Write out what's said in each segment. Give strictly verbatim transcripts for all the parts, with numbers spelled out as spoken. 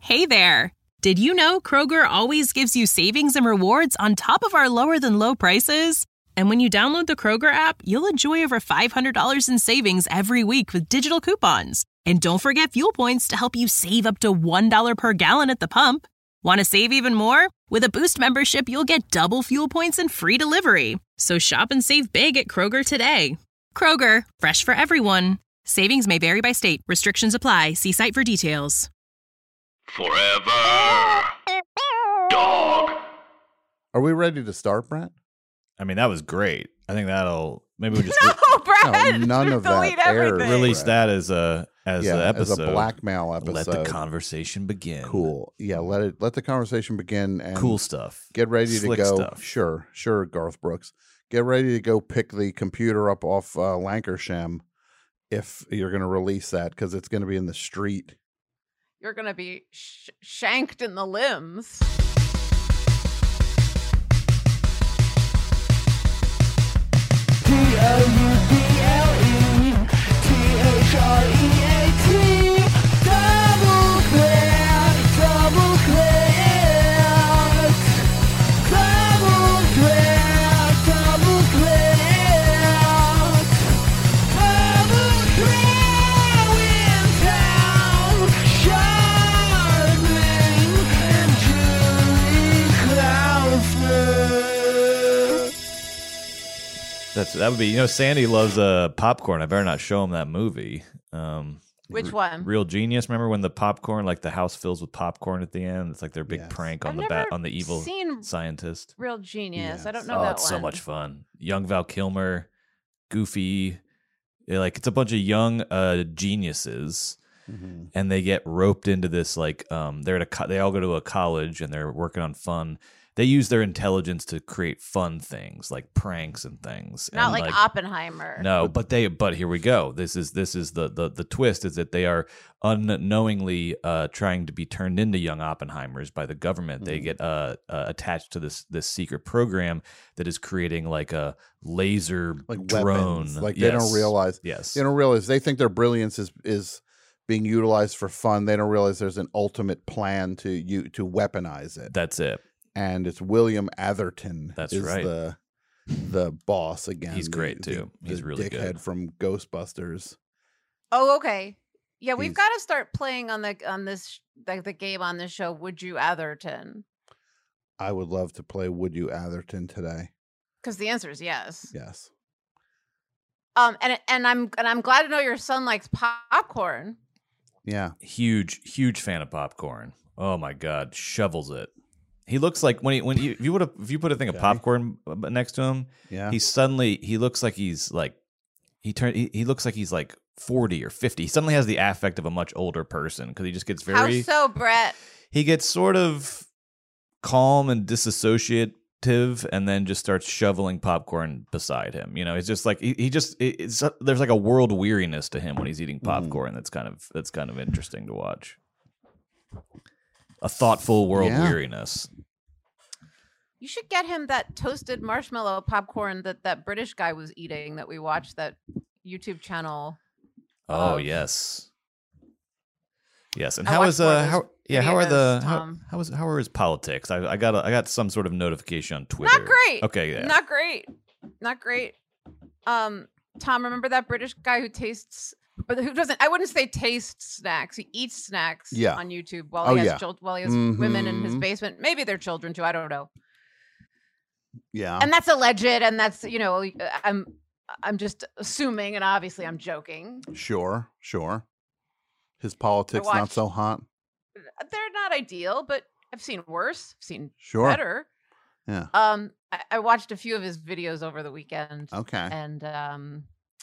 Hey there! Did you know Kroger always gives you savings and rewards on top of our lower-than-low prices? And when you download the Kroger app, you'll enjoy over five hundred dollars in savings every week with digital coupons. And don't forget fuel points to help you save up to one dollar per gallon at the pump. Want to save even more? With a Boost membership, you'll get double fuel points and free delivery. So shop and save big at Kroger today. Kroger, fresh for everyone. Savings may vary by state. Restrictions apply. See site for details. Forever Dog. Are we ready to start, Brent? I mean, that was great. I think that'll maybe we just No, Brad. No, none of delete that aired. everything. release that as a as yeah, an episode. as a blackmail episode. Let the conversation begin. Cool. Yeah, let it let the conversation begin and Cool stuff. Get ready Slick to go. stuff. Sure, sure, Garth Brooks. Get ready to go pick the computer up off uh, Lancashire if you're going to release that, because it's going to be in the street. You're going to be sh- shanked in the limbs. T O U B L E T H R E A T Double threat, double threat Double threat, double threat Double threat in town Charlemagne and Julie Klausner. That's that would be. You know, Sandy loves uh, popcorn. I better not show him that movie. Um, Which one? Real Genius. Remember when the popcorn, like the house fills with popcorn at the end? It's like their big Yes. prank on I've the never bat on the evil seen scientist. Real Genius. Yes. I don't know Oh, that it's one. so much fun. Young Val Kilmer, Goofy, they're like it's a bunch of young uh, geniuses, Mm-hmm. and they get roped into this like um, they're at a co- they all go to a college and they're working on fun. They use their intelligence to create fun things like pranks and things. Not and, like, Oppenheimer. No, but they but here we go. This is this is the the the twist is that they are unknowingly uh, trying to be turned into young Oppenheimers by the government. They Mhm. get uh, uh, attached to this this secret program that is creating like a laser Like drone. weapons. Like they don't Yes. realize. Yes. They don't realize. They think their brilliance is is being utilized for fun. They don't realize there's an ultimate plan to you to weaponize it. That's it. And it's William Atherton. That's is right. The the boss again. He's the- great, the- too. He's the really dickhead good. from Ghostbusters. Oh, okay. Yeah, we've He's- got to start playing on the on this like the game on this show. Would you Atherton? I would love to play Would You Atherton today. Because the answer is yes. Yes. Um, and and I'm and I'm glad to know your son likes popcorn. Yeah. Huge huge fan of popcorn. Oh my god, shovels it. He looks like when he when you, if you would have if you put a thing Okay. of popcorn next to him, Yeah. he suddenly he looks like he's like he turned he, he looks like he's like forty or fifty. He suddenly has the affect of a much older person because he just gets very How so, Brett? he gets sort of calm and disassociative and then just starts shoveling popcorn beside him. You know, he's just like he, he just it, it's there's like a world weariness to him when he's eating popcorn. That's kind of that's kind of interesting to watch. A thoughtful world Yeah. weariness. You should get him that toasted marshmallow popcorn that that British guy was eating that we watched that YouTube channel. Oh of- yes, yes. And I how watched is more of uh those how yeah how are the videos, how, Tom. how is how are his politics? I I got a, I got some sort of notification on Twitter. Not great. Okay, yeah. Not great. Not great. Um, Tom, remember that British guy who tastes, but who doesn't? I wouldn't say tastes snacks. He eats snacks. Yeah. On YouTube while Oh, he has yeah. chil- while he has women in his Mhm. basement. Maybe they're children too. I don't know. Yeah. And that's alleged, and that's you know I'm I'm just assuming, and obviously I'm joking. Sure. Sure. His politics not watched- so hot. They're not ideal, but I've seen worse. I've seen Sure. better. Yeah. Um, I, I watched a few of his videos over the weekend. Okay. And um,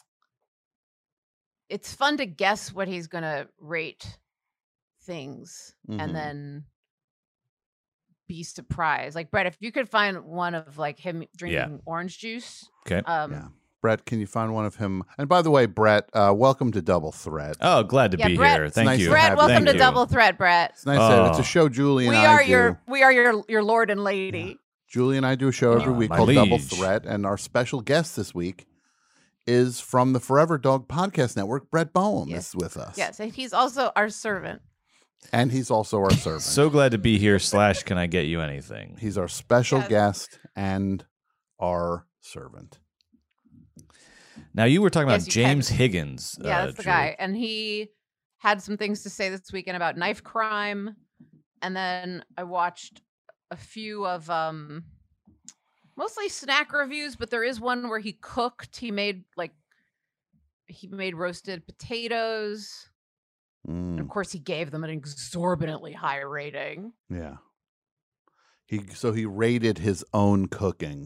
it's fun to guess what he's gonna rate things, Mhm. and then be surprised. Like Brett, if you could find one of like him drinking orange juice, Okay. um, Yeah. Brett, can you find one of him? And by the way, Brett, uh, welcome to Double Threat. Oh, glad to Yeah, be Brett- here. It's Thank nice you. to Brett, have welcome Thank to you. Double Threat, Brett. It's nice. To, it's Oh. a show Julie and We I are do. your we are your your lord and lady. Julie and I do a show every Oh, week my called Double liege. Threat, and our special guest this week is from the Forever Dog Podcast Network. Brett Boehm Yes. is with us. Yes, and he's also our servant. And he's also our servant. So glad to be here. Slash, can I get you anything? He's our special Yes. guest and our servant. Now you were talking Yes, about you can. James Higgins. Yeah, uh, that's the Drew. guy. And he had some things to say this weekend about knife crime. And then I watched a few of um mostly snack reviews, but there is one where he cooked. He made like he made roasted potatoes. And of Mm, course he gave them an exorbitantly high rating. yeah. He so he rated his own cooking.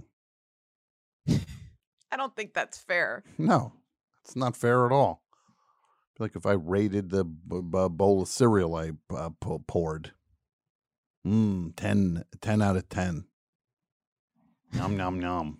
I don't think that's fair. No, it's not fair at all. Like if I rated the b- b- bowl of cereal I uh, p- poured. Mmm, ten, ten out of ten. Nom, nom, nom.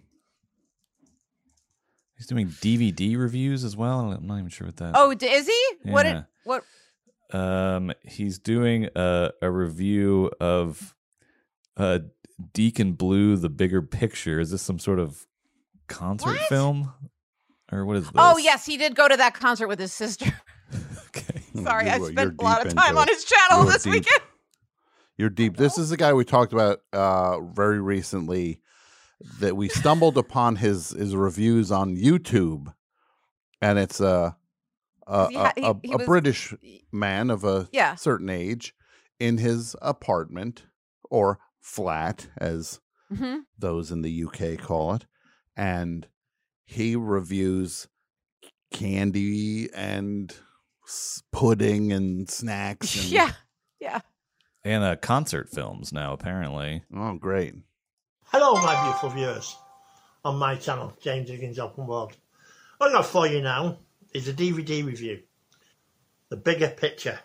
He's doing D V D reviews as well. I'm not even sure what that. Oh, d- is he? What Yeah. did what Um, he's doing a, a review of uh, Deacon Blue, The Bigger Picture. Is this some sort of concert What? film? Or what is this? Oh, yes, he did go to that concert with his sister. Okay. Sorry, You I are- you're spent a lot deep of time into on it. his channel You're this deep. weekend. You're deep. This is the guy we talked about uh, very recently that we stumbled upon his his reviews on YouTube, and it's a a, He ha- a, a, he- he a was- British man of a Yeah. certain age in his apartment or flat, as Mhm. those in the U K call it, and he reviews candy and s- pudding and snacks. And, Yeah. Yeah. And uh, concert films now, apparently. Oh, great. Hello, my beautiful viewers on my channel, James Higgins Open World. What I got for you now is a D V D review. The Bigger Picture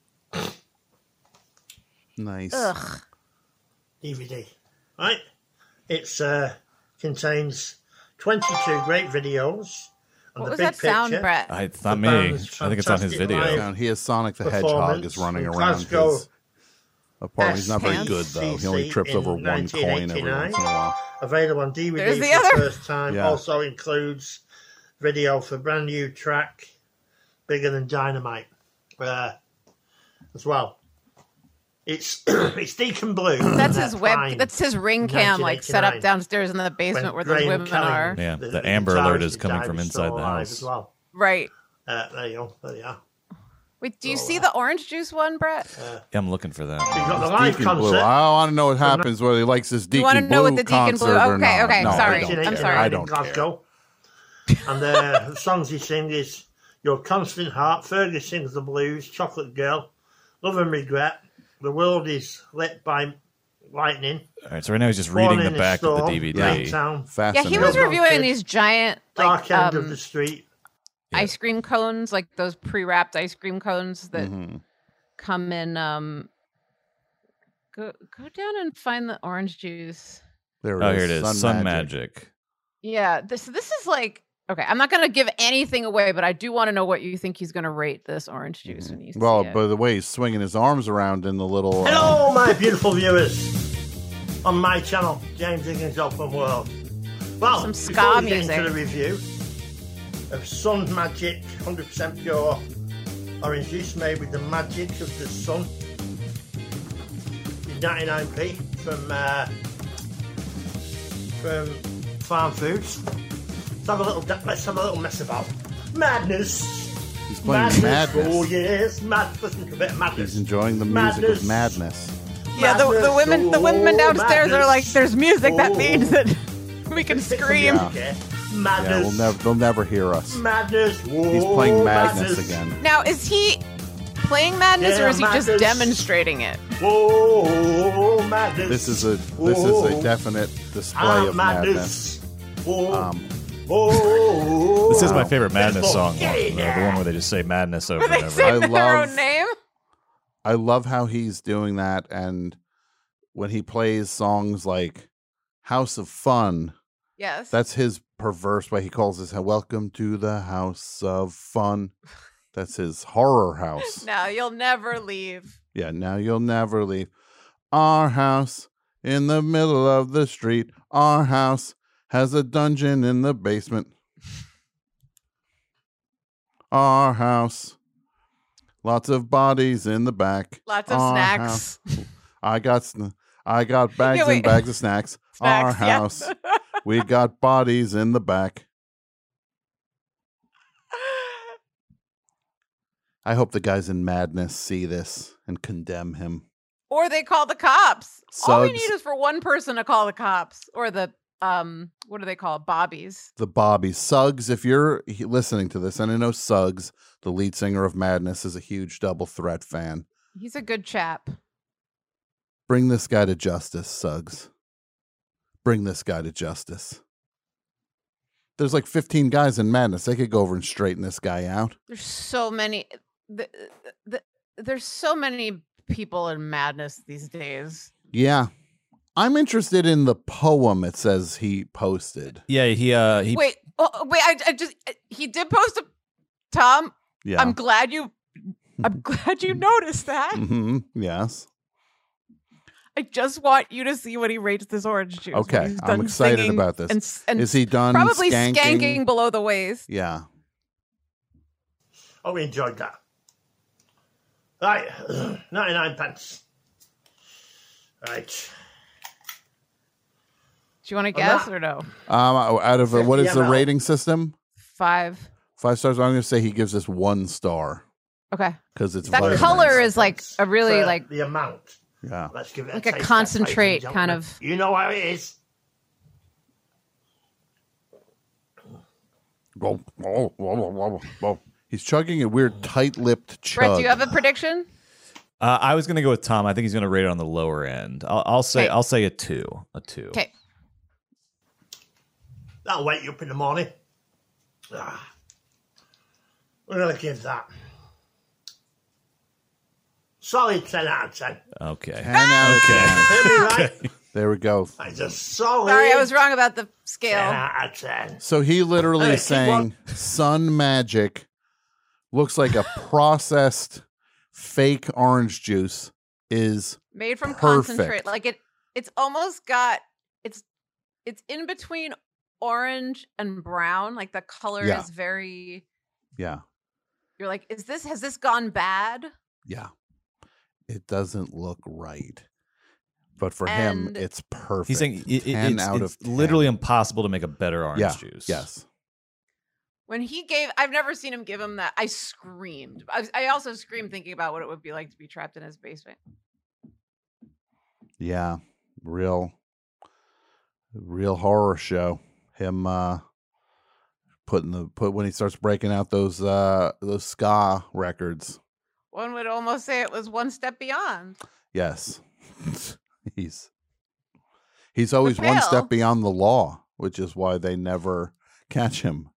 Nice. Ugh. D V D. Right? It's uh, contains twenty-two great videos on What the was big that sound, picture. Brett? I, it's not The me. band's I think it's on his fantastic video. live Down. He has Sonic the Hedgehog performance is running from around Glasgow his apartment. He's not very S good though. He only C C trips in over one coin every nineteen once in a eighty-nine. while. Available on D V D There's for the the other. first time. Yeah. Also includes video for brand new track, Bigger Than Dynamite, uh, as well. It's it's Deacon Blue. That's uh, his web. Fine, That's his ring cam, like set up nineteen eighty-nine. downstairs in the basement where those Graham women Kelly, are. Yeah, the Amber guitarist Alert is who coming died, from is inside still the alive house. As well. Right. Uh, there you go. There you are. Wait, do you So, see uh, the orange juice one, Brett? Uh, Yeah, I'm looking for you that. got the live Deacon Blue. concert. I want to know what happens whether he likes this Deacon You wanna Blue know what the Deacon Blue- concert or okay, not. okay, No, I sorry. don't I'm care. sorry. I in don't care. Glasgow. And uh, the songs he sings is Your Constant Heart, Fergie Sings the Blues, Chocolate Girl, Love and Regret, The World is Lit by Lightning, All right, so right now he's just Born reading in the back Storm, of the D V D. Night Town, Yeah, Fascinating. he was Fascinating. reviewing Kid. these giant Dark like End um, of the Street. Yeah. ice cream cones, like those pre-wrapped ice cream cones that Mhm. come in. Um, go go down and find the orange juice. There Oh, here it is. Sun, Magic. Yeah, this this is like okay. I'm not gonna give anything away, but I do want to know what you think he's gonna rate this orange juice when you see Well, it. by the way, he's swinging his arms around in the little. uh, Hello, my beautiful viewers on my channel, James Higgins Open World. Well, Some ska before we get music. into the review of Sun Magic, one hundred percent pure orange juice made with the magic of the sun, ninety-nine p from uh, from Farm Foods. Let's have a little. Let's have a little mess about madness. He's playing Madness. Oh yes, mad. Listen to a bit of madness. He's enjoying the music Madness. of madness. yeah, the, the Madness, women the oh, women downstairs are like, madness. "There's music." That Oh. means that we can Bits of scream. music, eh? Yeah, Madness. we'll never. They'll never hear us. Madness. He's Whoa, playing Madness again. Now, is he playing madness Yeah, or is he just madness. demonstrating it? Whoa, madness. This is a this is a definite display Ah, of madness. madness. Whoa, Um, whoa. This is my favorite Madness Let's song. go. Get in The, the there. one where they just say Madness over Where and they over. say I their love- own name? I love how he's doing that, and when he plays songs like "House of Fun," Yes. that's his perverse way. He calls this "Welcome to the House of Fun." That's his horror house. No, you'll never leave. Yeah, now you'll never leave our house in the middle of the street. Our house has a dungeon in the basement. Our house Lots of bodies in the back. Lots of Our snacks. house. I got sn- I got bags Yeah, and wait. bags of snacks. Our Snacks, yeah. house. We got bodies in the back. I hope the guys in Madness see this and condemn him. Or they call the cops. All we Suggs. need is for one person to call the cops or the um what do they call it? Bobbies. The Bobby Suggs, if you're he- listening to this, and I know Suggs, the lead singer of Madness, is a huge Double Threat fan. He's a good chap. Bring this guy to justice, Suggs. Bring this guy to justice. There's like fifteen guys in Madness. They could go over and straighten this guy out. There's so many the, the, there's so many people in Madness these days. Yeah. I'm interested in the poem it says he posted. Yeah, he uh he Wait, oh, wait, I, I just he did post a Tom. Yeah. I'm glad you I'm glad you noticed that. hmm Yes. I just want you to see what he rates this orange juice. when Okay. he's I'm done excited singing about this. And, s- and Is he done probably skanking? skanking below the waist. Yeah. Oh, we enjoyed that. Right, ninety-nine pence. Right. Do you want to I'm guess not- or no? Um, out of a, what is the fifty milliliters. rating system? Five. Five stars. I'm going to say he gives this one star Okay. because it's That very color nice. is like a really For like the amount. Yeah. Let's give it Like a, a taste test, concentrate ladies and kind gentlemen. of- You know how it is. Whoa, whoa, whoa, whoa, whoa, whoa. He's chugging a weird tight-lipped chug. Brett, do you have a prediction? uh, I was gonna go with Tom. I think he's gonna rate it on the lower end. I'll, I'll say Okay. I'll say a two. A two. Okay. That'll wake you up in the morning. Ah. We're going to give that. Solid ten out of ten. Okay. ten out of Okay. ten. Hear me right? There we go. It's a solid Sorry, I was wrong about the ten scale. out of ten. So he literally Hey, is keep saying Sun Magic looks like a processed fake orange juice is Made from Perfect. concentrate. Like it it's almost got it's it's in between orange and brown. Like the color Yeah. is very yeah, you're like, is this has this gone bad? yeah. It doesn't look right. But for him, And- it's perfect. He's saying it, it- ten it's, out it's of ten. literally impossible to make a better orange yeah, juice. Yes. When he gave I've never seen him give him that. I screamed. I, I also screamed thinking about what it would be like to be trapped in his basement. Yeah. Real real horror show. Him uh putting the put when he starts breaking out those uh those ska records. One would almost say it was one step beyond. Yes. he's he's always one Bill- step beyond the law, which is why they never catch him.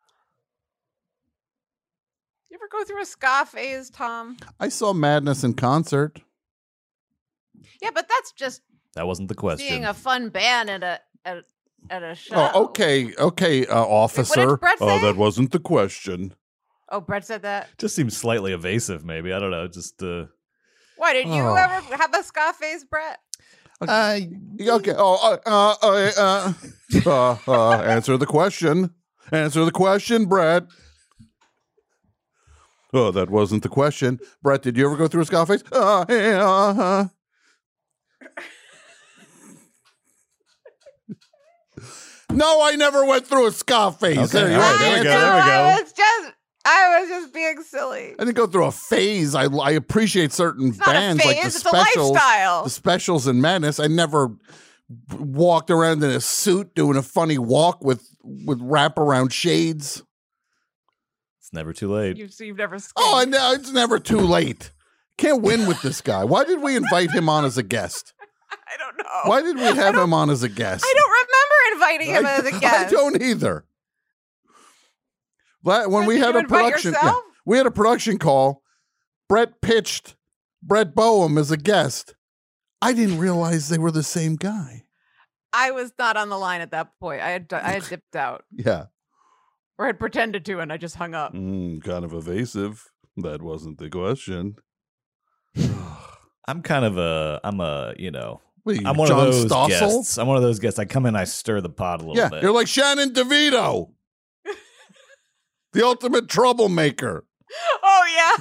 You ever go through a ska phase, Tom? I saw Madness in concert. Yeah, but that's just That wasn't the question. being a fun band at a at, at a show. Oh, okay, okay, uh, officer. Brett Oh, say? that wasn't the question. Oh, Brett said that. Just seems slightly evasive, maybe. I don't know. Just uh Why did you Oh. ever have a ska phase, Brett? uh, Okay. Oh, uh, uh, uh, uh, uh, answer the question. Answer the question, Brett. Oh, that wasn't the question. Brett, did you ever go through a ska phase? Uh, yeah, uh-huh. No, I never went through a ska phase. Okay, There you all are. right, there we The go, answer. there we go. I was just, I was just being silly. I didn't go through a phase. I, I appreciate certain It's not bands a phase. like the it's specials, a lifestyle. the specials and Madness. I never walked around in a suit doing a funny walk with with wraparound shades. it's never too late. You've, so you've never. Oh, skinned. and now it's never too late. Can't win with this guy. Why did we invite him on as a guest? I don't know. Why did we have him on as a guest? I don't remember inviting him I- as a guest. I don't either. But when Did we you had a invite production, yeah, yourself? we had a production call. Brett pitched Brett Boehm as a guest. I didn't realize they were the same guy. I was not on the line at that point. I had I had dipped out Yeah. or had pretended to, and I just hung up. Mm, kind of evasive. That wasn't the question. I'm kind of a I'm a, you know, What are you, I'm one John of those Stossel? guests. I'm one of those guests. I come in, I stir the pot a little Yeah, bit. you're like Shannon DeVito, the ultimate troublemaker. Oh yeah.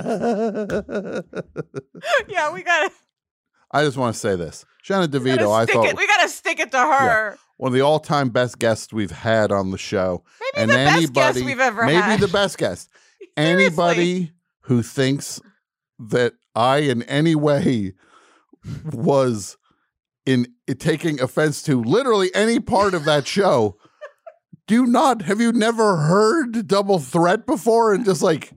Yeah, we gotta, I just want to say this. Shannon we DeVito, gotta I stick thought it. We gotta stick it to her. one of the all-time best guests we've had on the show. Maybe and the best anybody, guest we've ever maybe had. the best guest. Seriously. Anybody who thinks that I in any way was in taking offense to literally any part of that show, do you not, have you never heard Double Threat before? And just like,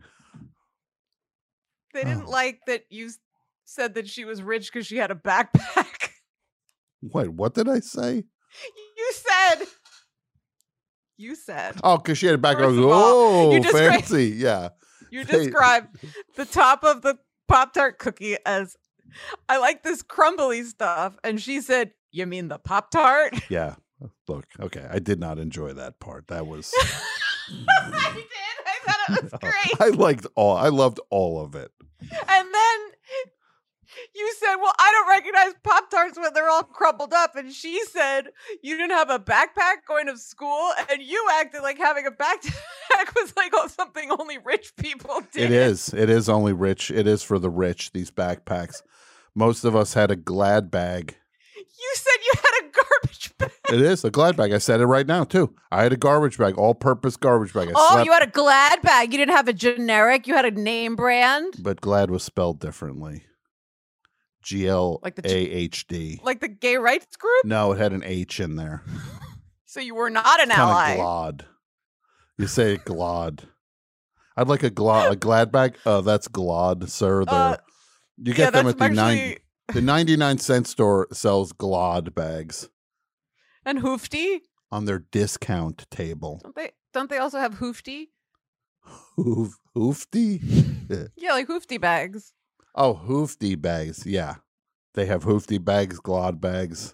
They didn't Oh. like that you s- said that she was rich because she had a backpack. what, what did I say? You said. You said. Oh, because she had a back. I First was, of all, oh, you described- fancy. Yeah. You They- described the top of the Pop Tart cookie as, I like this crumbly stuff. And she said, you mean the Pop Tart? Yeah. Look, okay. I did not enjoy that part. That was. I did. I thought it was great. I liked all. I loved all of it. And then you said, well, I don't recognize Pop Tarts when they're all crumpled up. And she said, you didn't have a backpack going to school. And you acted like having a backpack was like oh, something only rich people did. It is. It is only rich. It is for the rich. These backpacks. Most of us had a Glad bag. You said you had a garbage bag. It is a Glad bag. I said it right now too. I had a garbage bag, all-purpose garbage bag. I Oh, slept, you had a Glad bag. You didn't have a generic. You had a name brand. but Glad was spelled differently. G L Like the A H D. Like the gay rights group. No, it had an H in there. So you were not an Kind ally. of glad. You say glad. I'd like a glad a glad bag. Oh, that's glad, sir. They're, Uh, you yeah, get them that's at the actually nine the ninety-nine cent store sells glad bags and hoofty. on their discount table. Don't they? Don't they also have hoofty? Hoof hoofty? Yeah, like hoofty bags. Oh, hoofty bags. Yeah. They have hoofty bags, glad bags.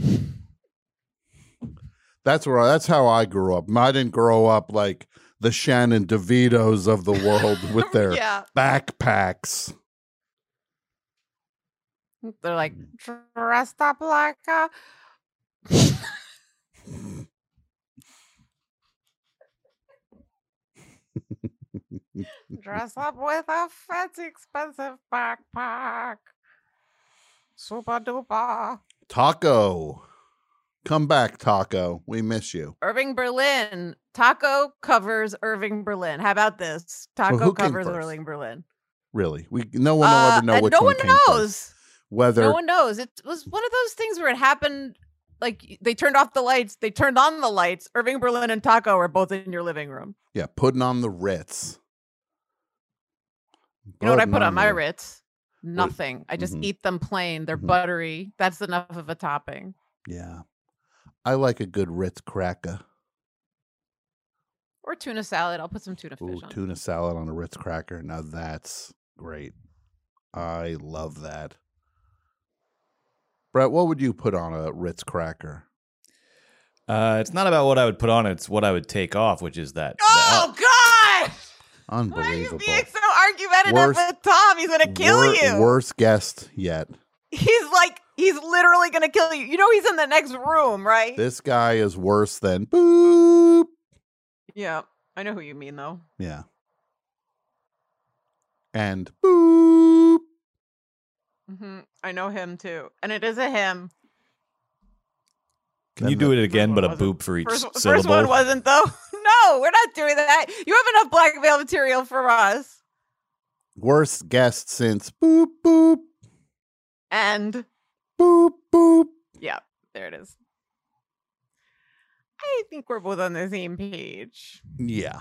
That's where that's how I grew up. I didn't grow up like the Shannon DeVitos of the world with their Yeah, backpacks. they're like dressed up like a. Dress up with a fancy, expensive backpack. Super duper. Taco. Come back, Taco. We miss you. Irving Berlin. Taco covers Irving Berlin. How about this? Taco who came covers first? Irving Berlin. Really. We no one will Uh, ever know and which no one one came first. knows. Whether No one knows. It was one of those things where it happened. Like they turned off the lights, they turned on the lights. Irving Berlin and Taco are both in your living room. yeah, putting on the Ritz. You know what I Putting put on my the- Ritz? Nothing. I just Mhm. eat them plain. They're Mhm. buttery. That's enough of a topping. Yeah. I like a good Ritz cracker. Or tuna salad. I'll put some tuna Ooh, fish on. tuna salad on a Ritz cracker. Now that's great. I love that. Brett, what would you put on a Ritz cracker? Uh, it's not about what I would put on it; it's what I would take off, which is that. Oh God! Why are you Unbelievable. being so argumentative Worst- with Tom? He's gonna kill Wor- you. Worst guest yet. He's like, he's literally gonna kill you. You know he's in the next room, right? This guy is worse than boop. Yeah, I know who you mean though. Yeah. And boop. hmm I know him too, and it is a him. Can Then you do the- it again, one but a wasn't- boop for each First, syllable? first one wasn't though. No, we're not doing that. You have enough blackmail material for us. Worst guest since boop boop And boop boop. yeah, there it is. I think we're both on the same page. Yeah.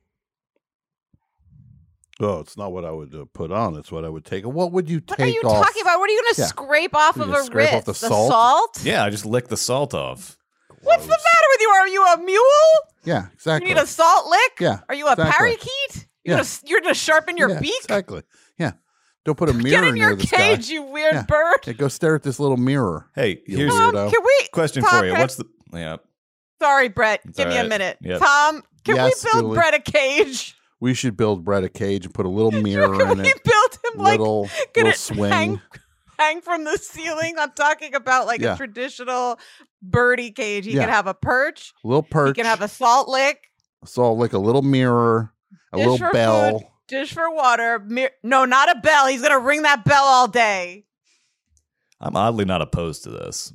Oh, it's not what I would uh, put on. It's what I would take. What would you What take are you off? talking about? What are you going to Yeah. scrape off What, of you gonna a scrape Ritz? off the salt? salt? Yeah, I just lick the salt off. What's the Gross. matter with you? Are you a mule? Yeah, You exactly. need a salt lick? Yeah, Are you a exactly. parakeet? You're Yeah. gonna you're gonna sharpen your Yeah, beak? Exactly. Yeah. Don't put a Get mirror in near your this cage, guy. you weird Yeah. bird. Yeah, go stare at this little mirror. Hey, You here's weirdo. a Um, can we question Tom, for you. can I- What's the yeah? Sorry, Brett. It's Give all me a right. minute. Yep. Tom, can Yes, we build Julie. Brett a cage? We should build Brett a cage and put a little mirror Can in we it. build him like Little, can little it swing. hang hang from the ceiling? I'm talking about like Yeah. a traditional birdie cage. He Yeah. can have a perch. little perch. He can have a salt lick. So like a little mirror, a Dish little for bell, food. Dish for water. Mir- no, not a bell. He's gonna ring that bell all day. I'm oddly not opposed to this.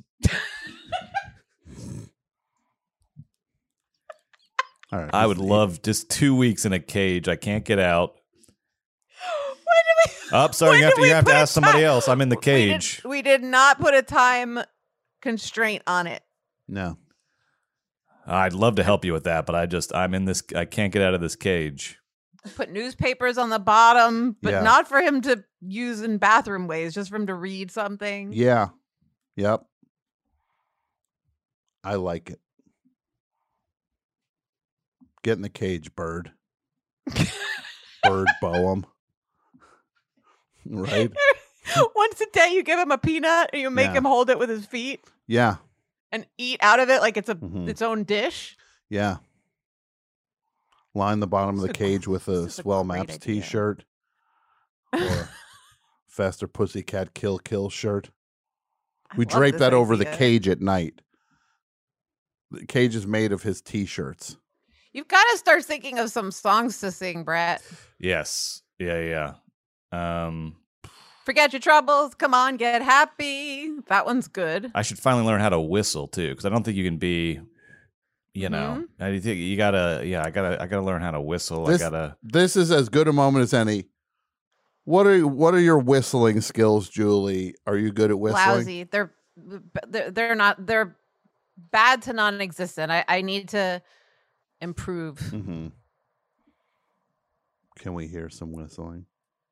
All right. I would love just two weeks in a cage. I can't get out. When did we? Oh, sorry. When You have did to, we you have to put a ask somebody time- else. I'm in the We did- cage. We did, not put a time constraint on it. No. I'd love to help you with that, but I just, I'm in this, I can't get out of this cage. Put newspapers on the bottom, but Yeah. not for him to use in bathroom ways, just for him to read something. Yeah. Yep. I like it. Get in the cage, bird. Bird Boehm. Right? Once a day, you give him a peanut and you make Yeah. him hold it with his feet Yeah. and eat out of it like it's a Mhm. its own dish. Yeah. Line the bottom of This the is a- cage with a this is a Swell great Maps idea. t-shirt or Faster Pussycat Kill Kill shirt. I We love drape this that over the idea. cage at night. The cage is made of his t-shirts. You've got to start thinking of some songs to sing, Brett. Yes. Yeah, yeah. Um, Forget your troubles. Come on, get happy. That one's good. I should finally learn how to whistle too, because I don't think you can be, you know, Mm-hmm. I think you gotta, yeah, I gotta, I gotta learn how to whistle. This- I gotta. This is as good a moment as any. What are what are your whistling skills, Julie? Are you good at whistling? Lousy. They're they're they're not. They're bad to non-existent. I I need to improve. Mm-hmm. Can we hear some whistling?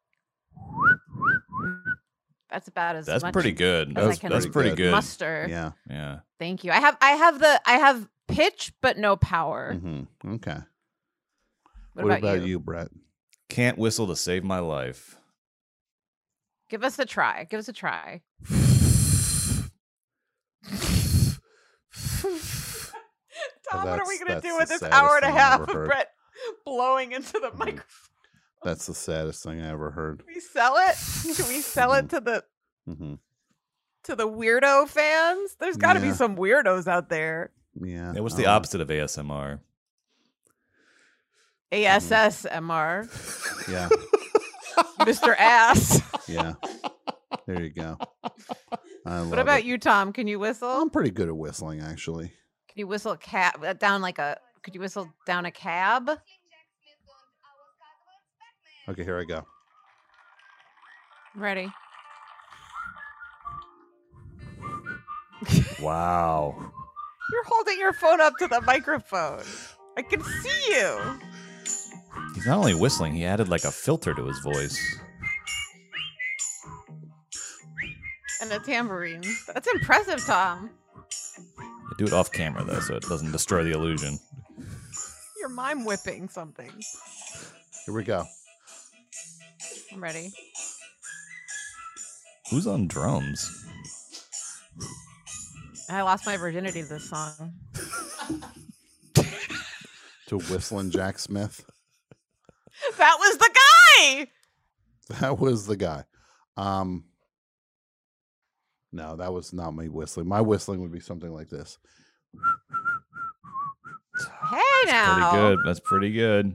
That's about as That's much pretty good. as That's I can That's pretty good. muster. Yeah. Yeah. Thank you. I have I have the I have pitch but no power. Mm-hmm. Okay. What, What, about, you? Brett? Can't whistle to save my life. Give us a try. Give us a try. Tom, what are we that's- gonna that's do the with this saddest hour and a thing I've half ever of heard. Brett blowing into the Mhm. microphone? That's the saddest thing I ever heard. Can we sell it? Can we sell it to the Mm-hmm. to the weirdo fans? There's got to Yeah. be some weirdos out there. Yeah. It was the um, opposite of A S M R. A S S M R, Yeah. Mister Ass. Yeah. There you go. I love What about it. you, Tom? Can you whistle? I'm pretty good at whistling, actually. Can you whistle a cab uh, down like a? Could you whistle down a cab? Okay, here I go. Ready? Wow. You're holding your phone up to the microphone. I can see you. He's not only whistling, he added like a filter to his voice. And a tambourine. That's impressive, Tom. Do it off camera though, so it doesn't destroy the illusion. You're mime whipping something. Here we go. I'm ready. Who's on drums? I lost my virginity to this song. To Whistling Jack Smith. That was the guy. That was the guy. Um, no, that was not me whistling. My whistling would be something like this. Hey Pretty now. good. That's pretty good.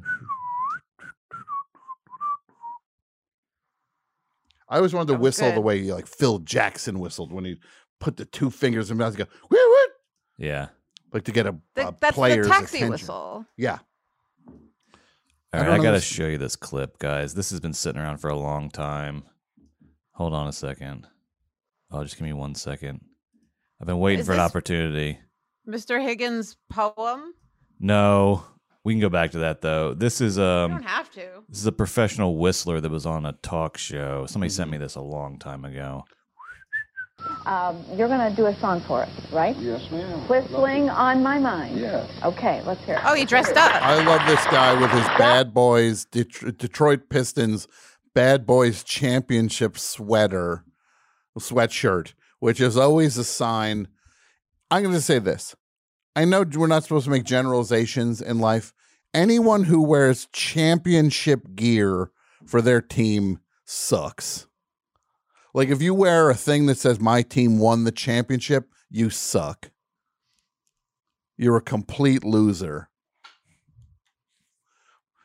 I always wanted to That was whistle the good. way like Phil Jackson whistled when he put the two fingers in his mouth and go, woo, woo, Yeah. like to get a, Th- a that's the player's taxi attention. whistle. Yeah. All I right, don't I, gotta understand. show you this clip, guys. This has been sitting around for a long time. Hold on a second. Oh, just give me one second. I've been waiting Is for an this- opportunity. Mister Higgins' poem? No, we can go back to that though. This is You um, don't have to. this is a professional whistler that was on a talk show. Somebody sent Mm-hmm. me this a long time ago. Um, you're going to do a song for us, right? Yes, ma'am. Whistling on My Mind. Yes. Okay, let's hear it. Oh, he dressed up. I love this guy with his Bad Boys, Det- Detroit Pistons Bad Boys Championship sweater, sweatshirt, which is always a sign. I'm going to say this. I know we're not supposed to make generalizations in life. Anyone who wears championship gear for their team sucks. Like if you wear a thing that says my team won the championship, you suck. You're a complete loser.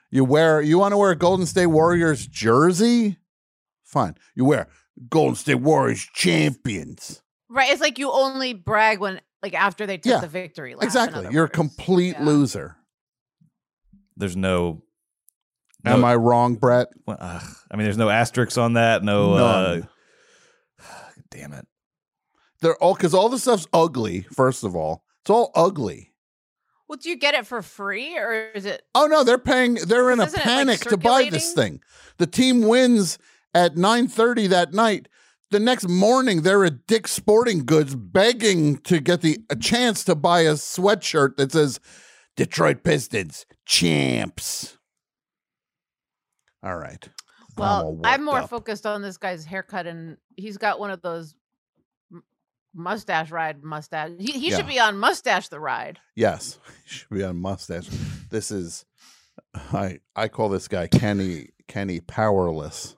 You wear. You want to wear a Golden State Warriors jersey? Fine. You wear Golden State Warriors champions. Right. It's like you only brag when, like, after they took Yeah, the victory lap. Exactly. You're words. a complete Yeah. loser. There's no. no Am I wrong, Brett? well, ugh, I mean, there's no asterisks on that. No. None. Uh, damn it. They're all because all the stuff's ugly. First of all, it's all ugly. Well, do you get it for free or is it? Oh no, they're paying. They're in a Isn't it, like, panic to buy this circulating? thing. The team wins at nine thirty that night. The next morning, they're at Dick's Sporting Goods begging to get the a chance to buy a sweatshirt that says "Detroit Pistons champs." All right. I'm all Well, I'm worked more up. focused on this guy's haircut, and he's got one of those m- mustache ride mustache. He, he Yeah. should be on Mustache the Ride. Yes, he should be on mustache. This is, I I call this guy Kenny Kenny Powerless,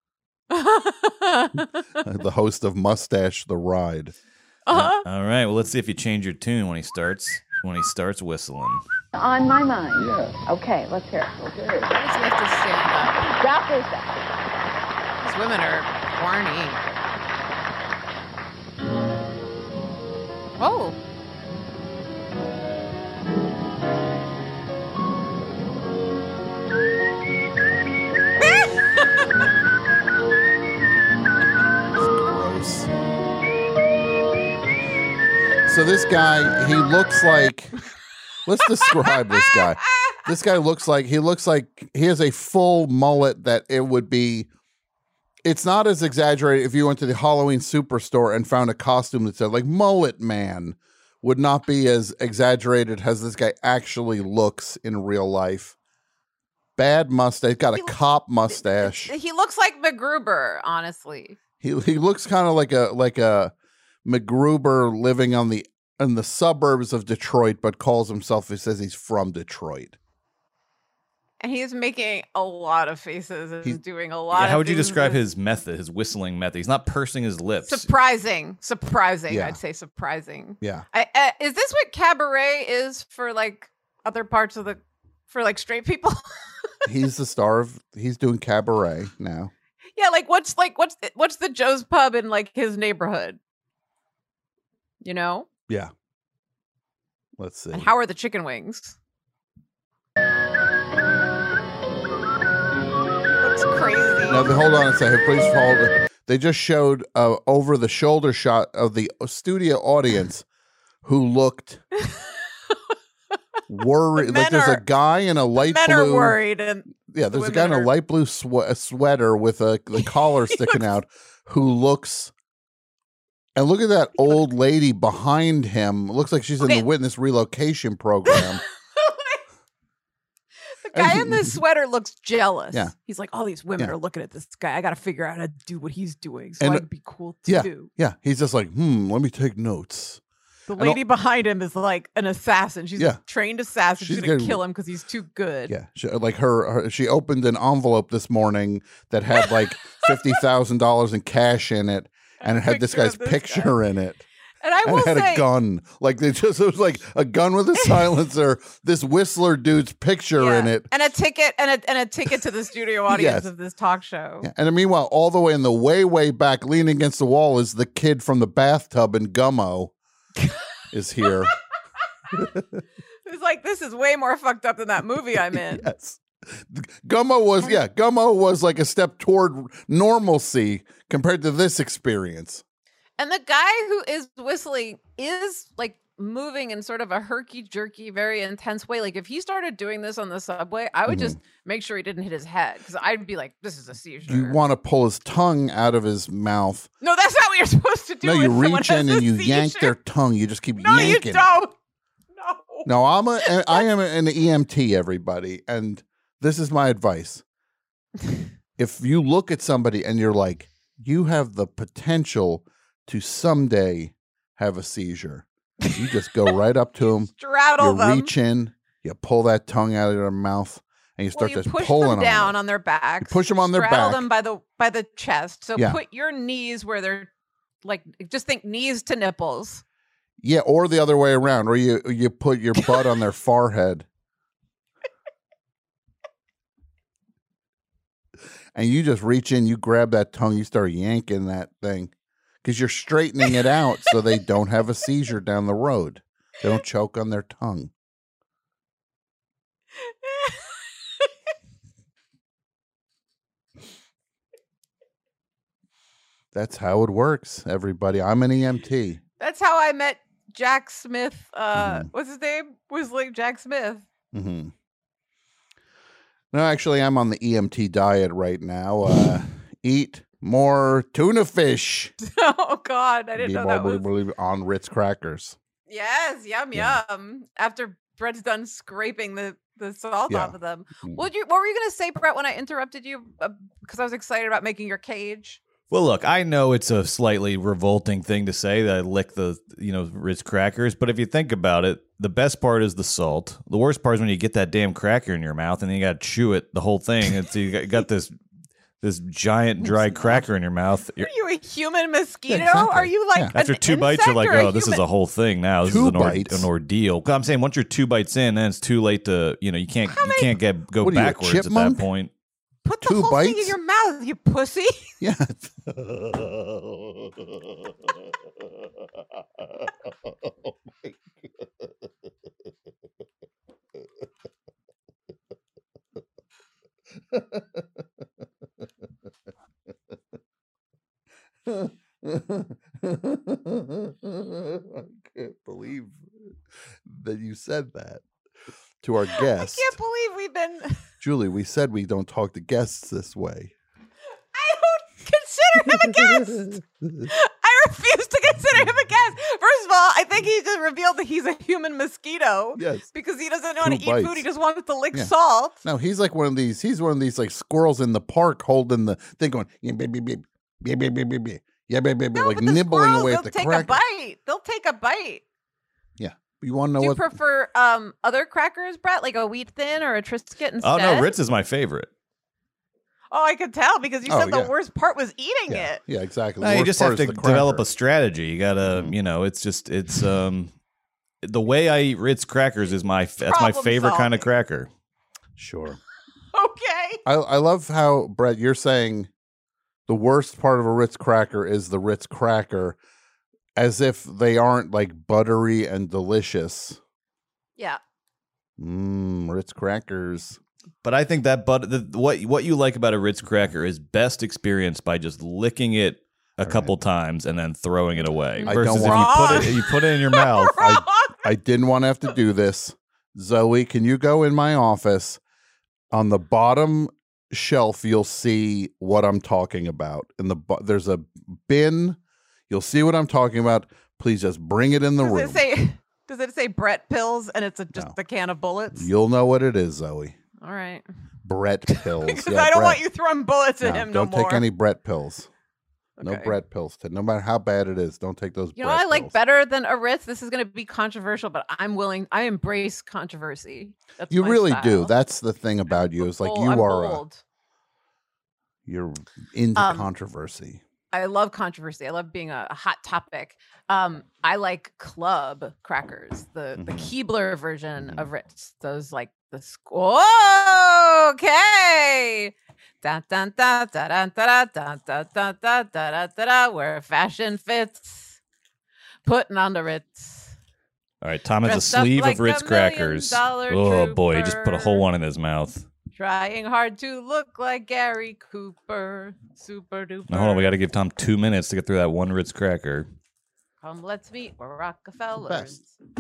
the host of Mustache the Ride. Uh-huh. All right. Well, let's see if you change your tune when he starts when he starts whistling. On my mind. Yes. Okay, let's hear it. Okay. Why does he have to stand up? Drop this down. These women are horny. Oh. Gross. So this guy, he looks like. Let's describe this guy. This guy looks like he looks like he has a full mullet that it would be. It's not as exaggerated if you went to the Halloween Superstore and found a costume that said like mullet man. Would not be as exaggerated as this guy actually looks in real life. Bad mustache, got a He- cop mustache. He looks like MacGruber, honestly. He he looks kind of like a like a MacGruber living on the in the suburbs of Detroit, but calls himself. He says he's from Detroit. And he's making a lot of faces and He's- doing a lot Yeah, of how would you things describe that- his method, his whistling method? He's not pursing his lips. Surprising. Surprising. Yeah. I'd say surprising. Yeah, I, uh, is this what cabaret is for like other parts of the for like straight people? he's the star of. He's doing cabaret now. Yeah, like what's like what's the, what's the Joe's Pub in like his neighborhood? You know? Yeah. Let's see. And how are the chicken wings? Looks crazy. Now, the, hold on a second. Please hold. They just showed uh, over the shoulder shot of the studio audience who looked worried. The Like men there's a are- guy in a light Men blue. are worried and Yeah, there's a women guy in a are- light blue swe- a sweater with a the collar sticking out who looks. And look at that old lady behind him. Looks like she's in Okay. the witness relocation program. the guy in this sweater looks jealous. Yeah. He's like, all these women Yeah. are looking at this guy. I got to figure out how to do what he's doing so And, I uh, can be cool yeah, too. yeah. He's just like, hmm. Let me take notes. The And all- lady behind him is like an assassin. She's Yeah. a trained assassin. She's, She's gonna getting- kill him because he's too good. Yeah, she, like her, her, she opened an envelope this morning that had like fifty thousand dollars in cash in it, and it had this Picture guy's of this picture in it, And I and will it had say, a gun. Like they just, it was like a gun with a silencer. This Whistler dude's picture yeah, in it. and a ticket, and a and a ticket to the studio audience Yes. of this talk show. Yeah. And meanwhile, all the way in the way, way back, leaning against the wall, is the kid from the bathtub in Gummo. Is here. It's like this is way more fucked up than that movie I'm in. Yes. Gummo was, yeah, Gummo was like a step toward normalcy compared to this experience. And the guy who is whistling is like moving in sort of a herky jerky, very intense way. Like if he started doing this on the subway, I would Mhm. just make sure he didn't hit his head because I'd be like, "This is a seizure." You want to pull his tongue out of his mouth. no, that's not what you're supposed to do. No, you when someone reach in has and a you yank seizure. their tongue. You just keep No, you yanking. it. don't. No. No, I'm a, I am an E M T, everybody, and this is my advice. If you look at somebody and you're like, you have the potential to someday have a seizure, you just go right up to them. Straddle You them. reach in, you pull that tongue out of their mouth, and you Well, start you just push pulling them down on on their backs. push 'em on their straddle back. them by the by the chest. So Yeah. put your knees where they're like. Just think knees to nipples. it. Yeah, or the other way around, or you you put your butt on their forehead. and you just reach in, you grab that tongue, you start yanking that thing because you're straightening it out so they don't have a seizure down the road. They don't choke on their tongue. That's how it works, everybody. I'm an E M T. That's how I met Jack Smith. Uh, Mhm. What's his name? Was like Jack Smith. Mm-hmm. No, actually, I'm on the E M T diet right now. Uh, eat more tuna fish. Oh God, I didn't know that was. On Ritz crackers. Yes, yum Yeah. yum. After Brett's done scraping the the salt Yeah. off of them. Mm. What you what were you gonna say, Brett? When I interrupted you uh, because I was excited about making your cage. Well, look, I know it's a slightly revolting thing to say that I lick the, you know, Ritz crackers, but if you think about it, the best part is the salt. The worst part is when you get that damn cracker in your mouth and then you got to chew it, the whole thing. And so you got, got this this giant dry cracker in your mouth. You're, Are you a human mosquito? exactly. Are you like Yeah. after an two bites, you're like, insect or oh, this is human? a whole thing now. This Two is an, or- bites? an ordeal. 'Cause I'm saying once you're two bites in, then it's too late to, you know, you can't How you many- can't get go What are you, a backwards at that chipmunk? point. Put the two whole thing in bites? your mouth, you pussy. Yeah. I can't believe that you said that to our guest. I can't believe we've been. Julie, we said we don't talk to guests this way. I don't consider him a guest. I refuse to consider him a guest. First of all, I think he just revealed that he's a human mosquito. Yes. Because he doesn't know how to Two eat bites. food. He just wants to lick Yeah. salt. No, he's like one of these. He's one of these like squirrels in the park holding the thing, going yeah, beep, beep, beep, beep, beep, beep, beep, beep. Yeah, beep, beep, beep, No, like but the nibbling squirrels, away they'll at the take cracker. a bite. They'll take a bite. Yeah, you want to know Do you what? prefer um other crackers, Brett, like a wheat thin or a Triscuit instead? Oh no, Ritz is my favorite. Oh, I could tell because you Oh, said the yeah. worst part was eating yeah, it. yeah, exactly. No, The you worst just part have is to the develop cracker. a strategy. You gotta, Mhm. you know, it's just it's um the way I eat Ritz crackers is my that's my Problem favorite kind of solving. cracker. Sure. Okay. I I love how Brett, you're saying the worst part of a Ritz cracker is the Ritz cracker, as if they aren't like buttery and delicious. Yeah. Mmm, Ritz crackers. But I think that but the, what what you like about a Ritz cracker is best experienced by just licking it a All couple times and then throwing it away. I Versus don't if you want- put it you put it in your mouth. Wrong. I didn't want to have to do this. Zoe, can you go in my office? On the bottom shelf, you'll see what I'm talking about. In the bo- there's a bin. You'll see what I'm talking about. Please just bring it in the Does room. it say does it say Brett pills and it's a, just No. a can of bullets? You'll know what it is, Zoe. All right. Brett pills. Because Yeah, I don't Brett. want you throwing bullets at No, him don't no more. take any Brett pills. No Okay. Brett pills. Ted. No matter how bad it is, don't take those. You know Brett what I like pills. better than a Ritz? This is going to be controversial, but I'm willing. I embrace controversy. That's You my really do. style. That's the thing about you. It's like Bold- you I'm are. A, bold. you're into Um, controversy. I love controversy. I love being a, a hot topic. Um, I like club crackers, the the Mhm. Keebler version Mhm. of Ritz. Those like the sc- oh, okay. Da da da da da da da da da da da da da da. Where fashion fits, putting on the Ritz. All right, Tom has a Dressed up sleeve like of Ritz a million crackers. dollar Oh boy, he just put a whole trooper. one in his mouth. Trying hard to look like Gary Cooper, super duper. Now hold on, we got to give Tom two minutes to get through that one Ritz cracker. Come, let's meet Rockefellers.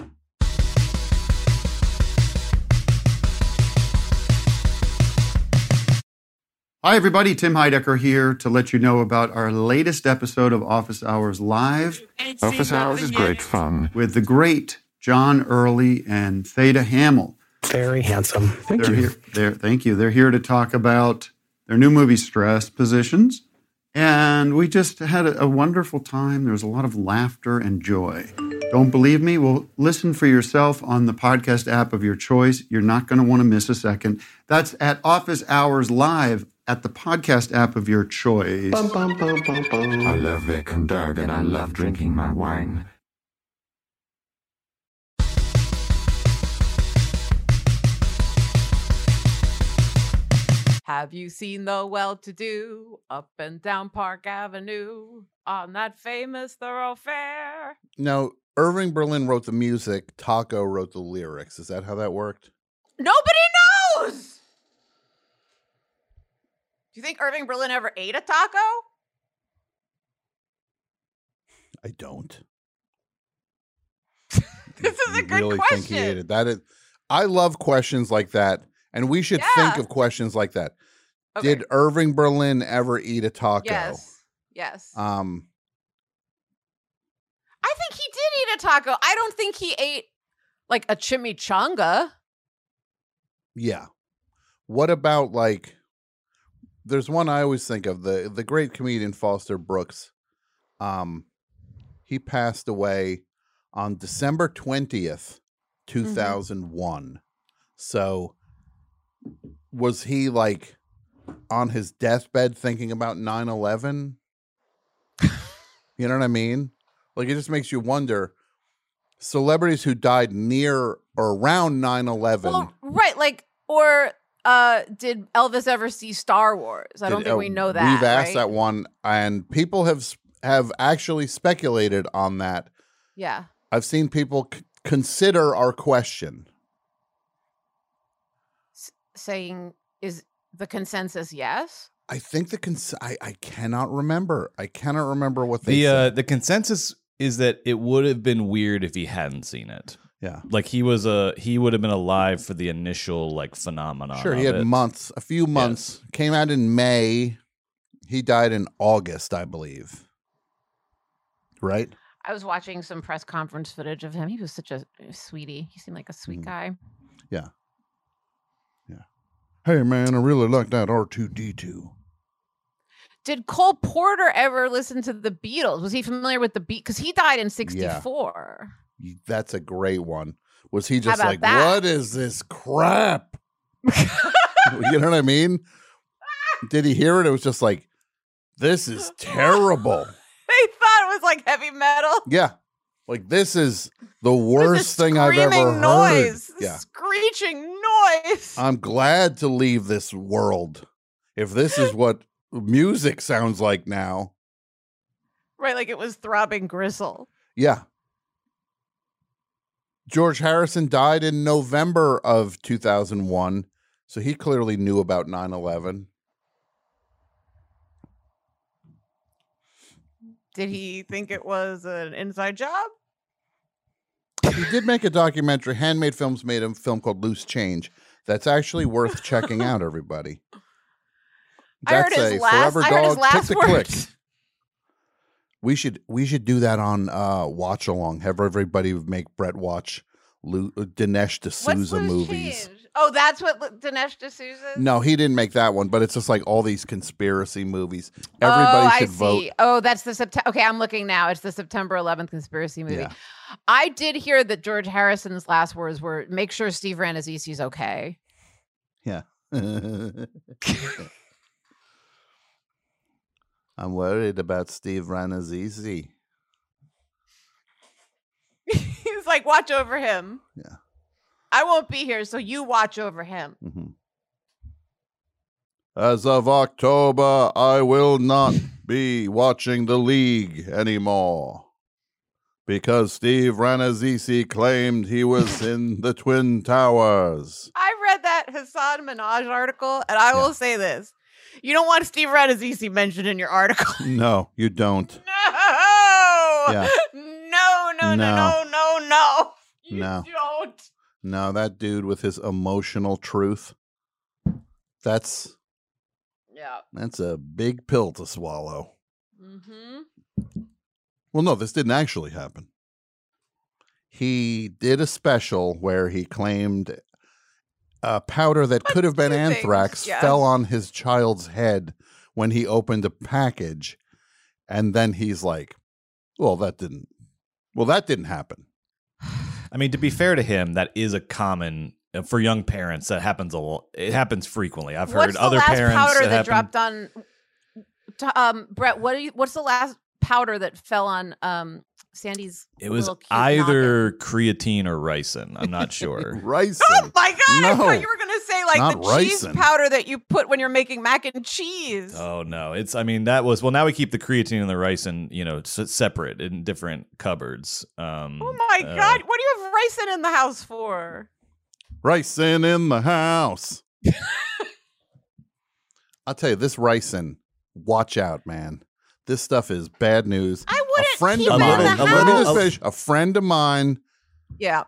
Hi, everybody. Tim Heidecker here to let you know about our latest episode of Office Hours Live Office hours is great fun. with the great John Early and Theda Hamill. Very handsome. Thank They're you. here. They're, thank you. They're here to talk about their new movie, Stress Positions. And we just had a, a wonderful time. There was a lot of laughter and joy. Don't believe me? Well, listen for yourself on the podcast app of your choice. You're not going to want to miss a second. That's at Office Hours Live at the podcast app of your choice. Bum, bum, bum, bum, bum. I love Vic and Doug and I love drinking my wine. Have you seen the well-to-do up and down Park Avenue on that famous thoroughfare? No, Irving Berlin wrote the music. Taco wrote the lyrics. Is that how that worked? Nobody knows! Do you think Irving Berlin ever ate a taco? I don't. This is a You good really question. think he ate it? That is, I love questions like that, and we should Yeah. think of questions like that. Okay. Did Irving Berlin ever eat a taco? Yes. Yes. Um, I think he did eat a taco. I don't think he ate like a chimichanga. yeah. What about like? There's one I always think of, the the great comedian Foster Brooks. Um, he passed away on December twentieth, two thousand one. So was he like on his deathbed thinking about nine eleven? You know what I mean? Like, it just makes you wonder, celebrities who died near or around nine eleven. Well, right, like, or uh, did Elvis ever see Star Wars? I don't Did- think uh, we know that. We've asked right? that one, and people have s- have actually speculated on that. Yeah. I've seen people c- consider our question. S- saying, is the consensus yes? I think the cons- I, I cannot remember. I cannot remember what they The said. uh, the consensus is that it would have been weird if he hadn't seen it. Yeah. Like he was a he would have been alive for the initial like phenomenon. Sure, he of had it. months, a few months. Came out in May. He died in August, I believe. Right? I was watching some press conference footage of him. He was such a sweetie. He seemed like a sweet Mhm. guy. Yeah. Yeah. Hey, man, I really like that R two D two. Did Cole Porter ever listen to the Beatles? Was he familiar with the beat? Because he died in sixty-four. That's a great one. Was he just about like, that? what is this crap? You know what I mean? Did he hear it? It was just like, this is terrible. They thought it was like heavy metal. Yeah. Like, this is the What is worst this thing I've ever screaming heard. noise? This Yeah. screeching noise. I'm glad to leave this world. If this is what music sounds like now. Right, like it was throbbing gristle. Yeah. George Harrison died in November of two thousand one, so he clearly knew about nine eleven. Did he think it was an inside job? He did make a documentary. Handmade Films made a film called Loose Change. That's actually worth checking out, everybody. I heard That's his a last- Forever I heard his Dog last Tick to Click. words. We should we should do that on uh, Watch Along. Have everybody make Brett watch Lu- Dinesh D'Souza What's Loose movies. Change? Oh, that's what Lu- Dinesh D'Souza? No, he didn't make that one, but it's just like all these conspiracy movies. Everybody oh, should I see. vote. Oh, that's the September. Okay, I'm looking now. It's the September eleventh conspiracy movie. Yeah. I did hear that George Harrison's last words were, "Make sure Steve Rannazzisi's okay." Yeah. I'm worried about Steve Rannazzisi. He's like, "Watch over him." Yeah. I won't be here, so you watch over him. Mm-hmm. As of October, I will not be watching the league anymore because Steve Rannazzisi claimed he was in the Twin Towers. I read that Hassan Minaj article, and I will say this: you don't want Steve Rannazzisi mentioned in your article. No, you don't. No, Yeah. no, no, no, No. no, no, no. You No. don't. No, that dude with his emotional truth. That's Yeah. that's a big pill to swallow. Mm-hmm. Well, no, this didn't actually happen. He did a special where he claimed a powder that could have been two things, anthrax yes. fell on his child's head when he opened a package. And then he's like, well, that didn't, well, that didn't happen. I mean, to be fair to him, that is a common uh, for young parents. That happens a lot. It happens frequently. I've heard What's other the last parents powder that that happen- dropped on? t- Um, Brett, what do you? What's the last powder that fell on um Sandy's? It was little cute either creatine or ricin. I'm not sure. Ricin. Oh my god! I No. thought you were gonna gonna say like Not the cheese ricin. powder that you put when you're making mac and cheese. Oh no, it's. I mean, that was well. Now we keep the creatine and the ricin, you know, s- separate in different cupboards. Um, Oh my uh, god, what do you have ricin in the house for? Ricin in the house. I'll tell you, this ricin, watch out, man. This stuff is bad news. I wouldn't a friend keep of it in mine. the Let me house. just finish. A friend of mine Yeah.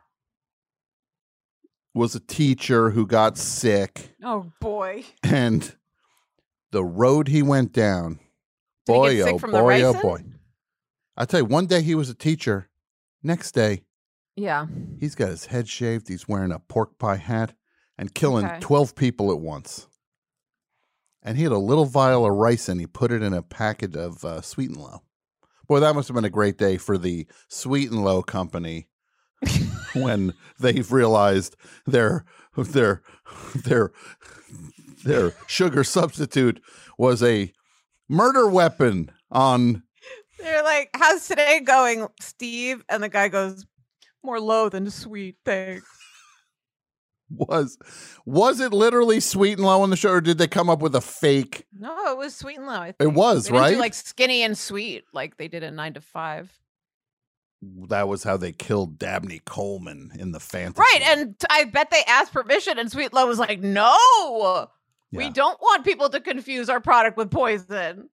was a teacher who got sick, Oh boy. and the road he went down, Did he boy, get sick oh from the boy, oh ricin? boy. I tell you, one day he was a teacher. Next day, Yeah. he's got his head shaved. He's wearing a pork pie hat and killing Okay. twelve people at once. And he had a little vial of rice and he put it in a packet of uh, Sweet and Low. Boy, that must have been a great day for the Sweet and Low company when they realized their their their their sugar substitute was a murder weapon on. They're like, how's today going, Steve? And the guy goes, more low than sweet, thanks. Was was it literally Sweet and Low on the show, or did they come up with a fake? No, it was sweet and low. I think. It was, They didn't right? do, like skinny and sweet, like they did in nine to five. That was how they killed Dabney Coleman in the fantasy. Right, and t- I bet they asked permission, and Sweet Low was like, "No, we Yeah. don't want people to confuse our product with poison."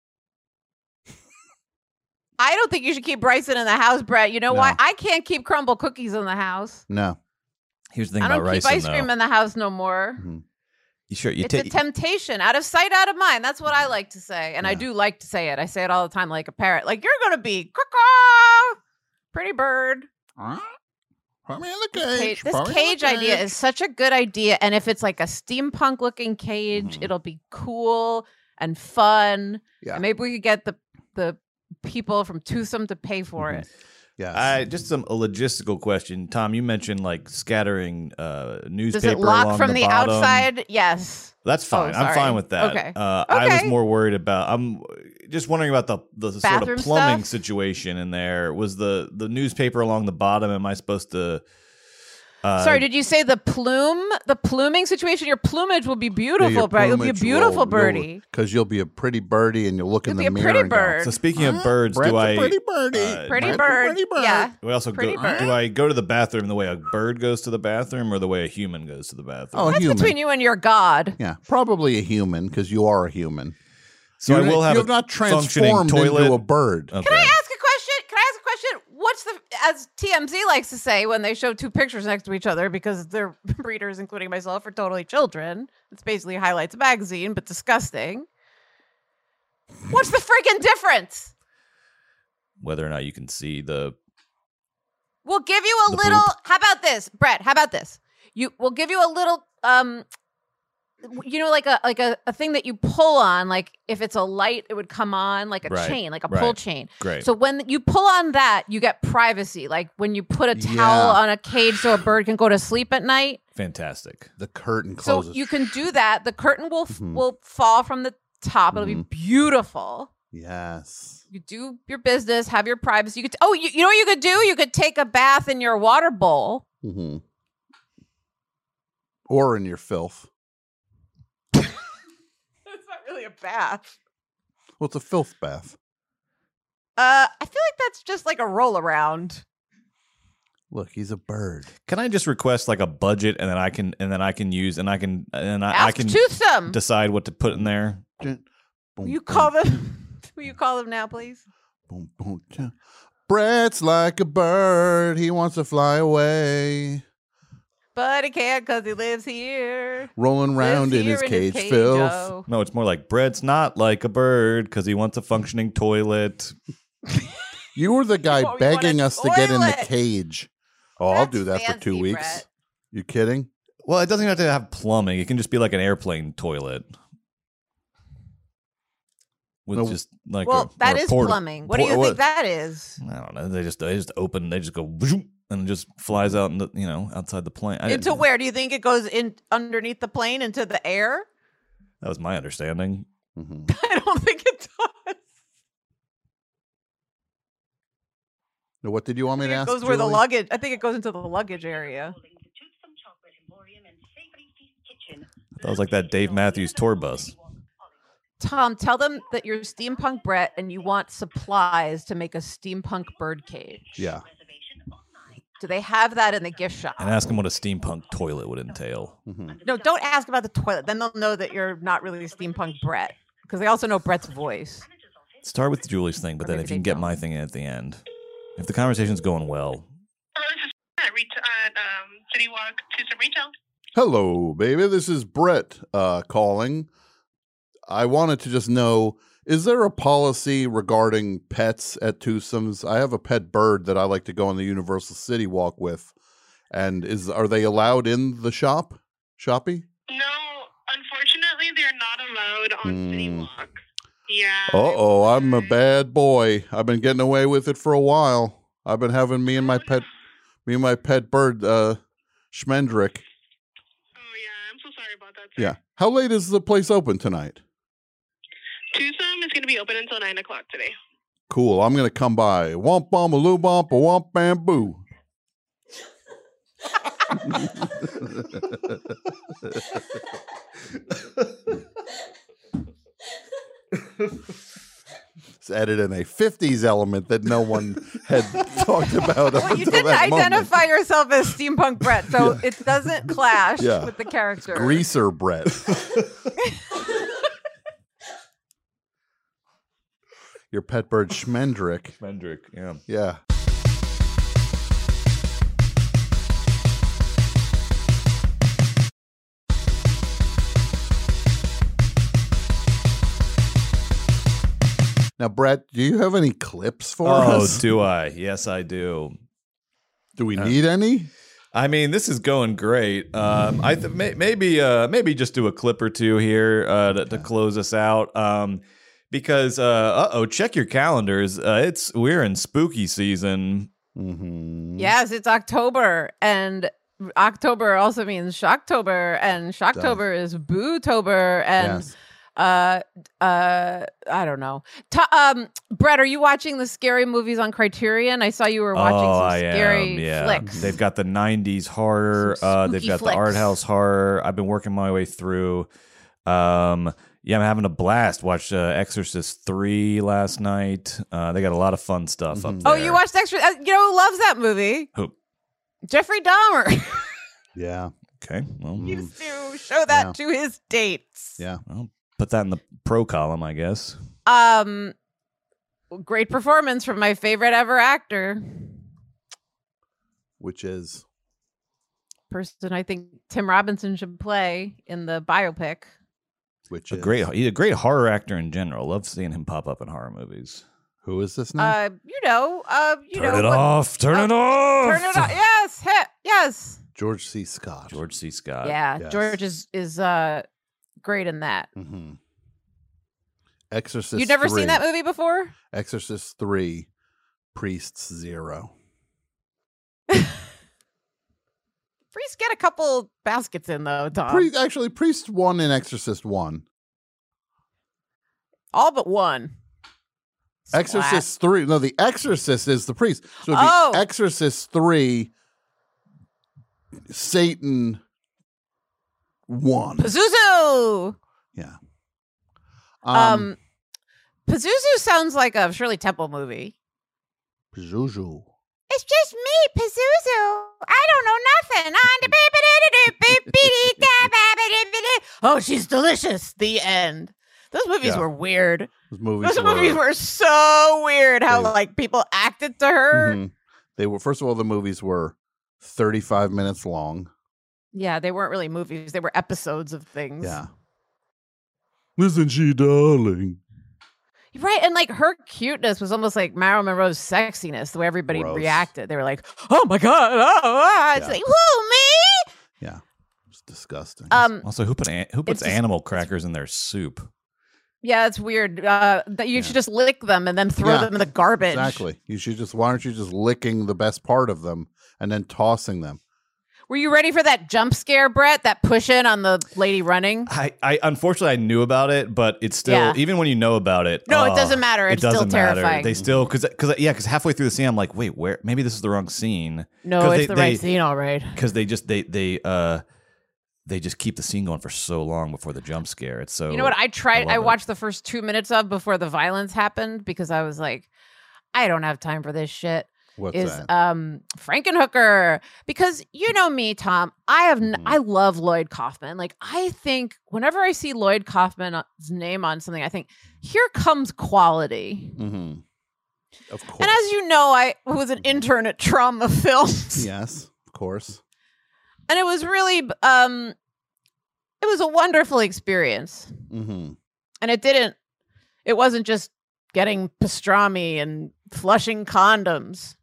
I don't think you should keep ricin in the house, Brett. You know No. why? I can't keep crumble cookies in the house. No. Here's the thing I about don't keep ricin, ice cream though. in the house no more. You sure you It's a take? temptation, out of sight, out of mind. That's what I like to say, and I Yeah. do like to say it. I say it all the time, like a parrot. Like you're gonna be caw pretty bird. Put me in the This cage. cage, this put me in the cage idea cage. is such a good idea, and if it's like a steampunk looking cage, Mhm. it'll be cool and fun. Yeah. And maybe we could get the the people from Toothsome to pay for Mhm. it. Yes. I just some a logistical question, Tom. You mentioned like scattering uh, newspaper Does it lock along from the, the, bottom. outside? Yes. That's Oh, fine. I'm sorry. fine with that. Okay. Uh, I was Okay. more worried about. I'm just wondering about the the sort Bathroom of plumbing stuff? situation in there. Was the the newspaper along the bottom? Am I supposed to? Uh, Sorry, did you say the plume? The pluming situation? Your plumage will be beautiful, Yeah, your Brett. You'll be a plumage beautiful will- birdie. Because you'll be a pretty birdie and you'll look You'll in be the a mirror pretty and go, bird. So speaking of birds, Brett's do a I? pretty birdie. uh, Pretty Brett's a bird. pretty bird. Yeah. Do I also Pretty go? bird. Do I go to the bathroom the way a bird goes to the bathroom, or the way a human goes to the bathroom? Oh, a That's human. between you and your God. Yeah, probably a human because you are a human. so you I will have you a have not functioning transformed toilet. into a bird. Okay. Can I ask a question? Can I ask a question? What's the, as T M Z likes to say when they show two pictures next to each other, because their readers, including myself, are totally children. It's basically highlights a magazine, but disgusting. What's the freaking difference? Whether or not you can see the We'll give you a The little. poop. How about this, Brett? How about this? You we'll give you a little. Um, you know, like a like a, a thing that you pull on. Like if it's a light, it would come on like a Right, chain, like a pull right. chain. great. So when you pull on that, you get privacy. Like when you put a towel Yeah. on a cage so a bird can go to sleep at night. Fantastic. The curtain So closes. you can do that. The curtain will f Mhm. will fall from the top. It'll be Mhm. beautiful. Yes. You do your business, have your privacy. You could. Oh, you, you know what you could do? You could take a bath in your water bowl. hmm Or in your filth. It's not really a bath. Well, it's a filth bath. Uh, I feel like that's just like a roll around. Look, he's a bird. Can I just request like a budget, and then I can and then I can use and I can and I, I Ask can Toothsome. decide what to put in there. Boom, Will you boom, call them? Will you call them now, please? boom, boom, cha. Brett's like a bird. He wants to fly away. But he can't because he lives here. Rolling around Lives in his here cage, cage, filth. oh. No, it's more like Brett's not like a bird because he wants a functioning toilet. You were the guy Oh, you want a begging us to get in the toilet. cage. Oh, I'll That's do that for two fancy, weeks. Brett. You kidding? Well, it doesn't have to have plumbing. It can just be like an airplane toilet. With No. just like Well, a, that or a is port- plumbing. What do por- you think that is? I don't know. They just they just open. They just go whoop, and it just flies out, into, you know, outside the plane. I- Into where? Do you think it goes in underneath the plane into the air? That was my understanding. hmm I don't think it does. Now, what did you want me to It ask? goes where the Julie? luggage. I think it goes into the luggage area. That was like that Dave Matthews tour bus. Tom, tell them that you're steampunk Brett and you want supplies to make a steampunk birdcage. Yeah. Do they have that in the gift shop? And ask him what a steampunk toilet would entail. Mm-hmm. No, don't ask about the toilet. Then they'll know that you're not really steampunk Brett because they also know Brett's voice. Start with Julie's thing, but then if you can get my thing in at the end. If the conversation's going well. Hello, this is at, Reta- at um, City Walk Tucson Retail. Hello, baby. This is Brett uh, calling. I wanted to just know, is there a policy regarding pets at Twosomes? I have a pet bird that I like to go on the Universal City Walk with. And is are they allowed in the shop? Shoppy? No, unfortunately, they're not allowed on Mm. City Walk. Yeah. Uh-oh, I'm a bad boy. I've been getting away with it for a while. I've been having me and my pet me and my pet bird, uh, Schmendrick. Oh, yeah. I'm so sorry about that, sir. Yeah. How late is the place open tonight? Tucson is going to be open until nine o'clock today. Cool. I'm going to come by. Womp bomb a loo bump a womp bamboo. It's added in a fifties element that no one had talked about. Up Well, you until didn't that moment. identify yourself as steampunk Brett, so Yeah. it doesn't clash Yeah. with the character. Greaser Brett. Your pet bird Schmendrick. Schmendrick, yeah. Yeah. Now, Brett, do you have any clips for Oh, us? do I? Yes, I do. Do we need any? I mean, this is going great. Um, I th- may- maybe uh, maybe just do a clip or two here uh, to, to close us out. Um, because uh oh, check your calendars. Uh, it's we're in spooky season. Mm-hmm. Yes, it's October, and October also means Shocktober, and Shocktober is Bootober, and Yes. uh, uh, I don't know. Ta- um, Brett, are you watching the scary movies on Criterion? I saw you were watching oh, some I scary am. Yeah, flicks. they've got the nineties horror. Some Uh, they've spooky got flicks. the art house horror. I've been working my way through. Um, yeah, I'm having a blast. Watched uh, Exorcist three last night. Uh, they got a lot of fun stuff up there. Oh, you watched Extra? Uh, you know who loves that movie? Who? Jeffrey Dahmer. Yeah. Okay. Well, He used to show that Yeah. to his dates. Yeah. I'll put that in the pro column, I guess. Um, great performance from my favorite ever actor, Which is person I think Tim Robinson should play in the biopic. which A is great, he's a great horror actor in general. Love seeing him pop up in horror movies. Who is this now? Uh, you know, uh, you Turn know, it what- off! Turn uh, it off! Turn it off! Yes, hit, yes. George C. Scott. George C. Scott. Yeah, yes. George is is uh great in that. Mm-hmm. Exorcist. You've never three. seen that movie before? Exorcist three, Priests zero. Priest get a couple baskets in though, Tom. Pri- actually, Priest one and Exorcist one. All but one. Exorcist three. No, the Exorcist is the priest. So it'd be Oh. Exorcist three, Satan one. Pazuzu. Yeah. Um, Um, Pazuzu sounds like a Shirley Temple movie. Pazuzu. It's just me, Pazuzu. I don't know nothing. Oh, she's delicious. The end. Those movies Yeah. were weird. Those movies Those were, movies were so weird. How They- like people acted to her. Mhm. They were first of all, the movies were thirty-five minutes long. Yeah, they weren't really movies. They were episodes of things. Yeah. Isn't she darling? Right. And like her cuteness was almost like Marilyn Monroe's sexiness, the way everybody Gross. reacted. They were like, oh my God. Oh, ah. It's Yeah. like, who, me? Yeah. It's disgusting. Um, Also, who put an- who puts It's just- animal crackers in their soup? Yeah, it's weird. Uh, that you should just lick them and then throw Yeah, them in the garbage. Exactly. You should just why aren't you just licking the best part of them and then tossing them? Were you ready for that jump scare, Brett? That push in on the lady running? I, I unfortunately I knew about it, but it's still Yeah. even when you know about it. No, it uh, doesn't matter. It's it doesn't still matter. terrifying. They still because because yeah because halfway through the scene I'm like wait where maybe this is the wrong scene. No, 'Cause it's they- the they- right scene, all right. Because they just they they uh they just keep the scene going for so long before the jump scare. It's so You know what? I tried. I I, love it. watched the first two minutes of before the violence happened because I was like, I don't have time for this shit. What's is that? um Frankenhooker, because you know me, Tom. I have n- Mhm. I love Lloyd Kaufman. Like I think whenever I see Lloyd Kaufman's name on something, I think here comes quality. Mm-hmm. Of course. And as you know, I was an intern at Trauma Films, yes, of course. and it was really um it was a wonderful experience. Mm-hmm. And it didn't. It wasn't just getting pastrami and flushing condoms.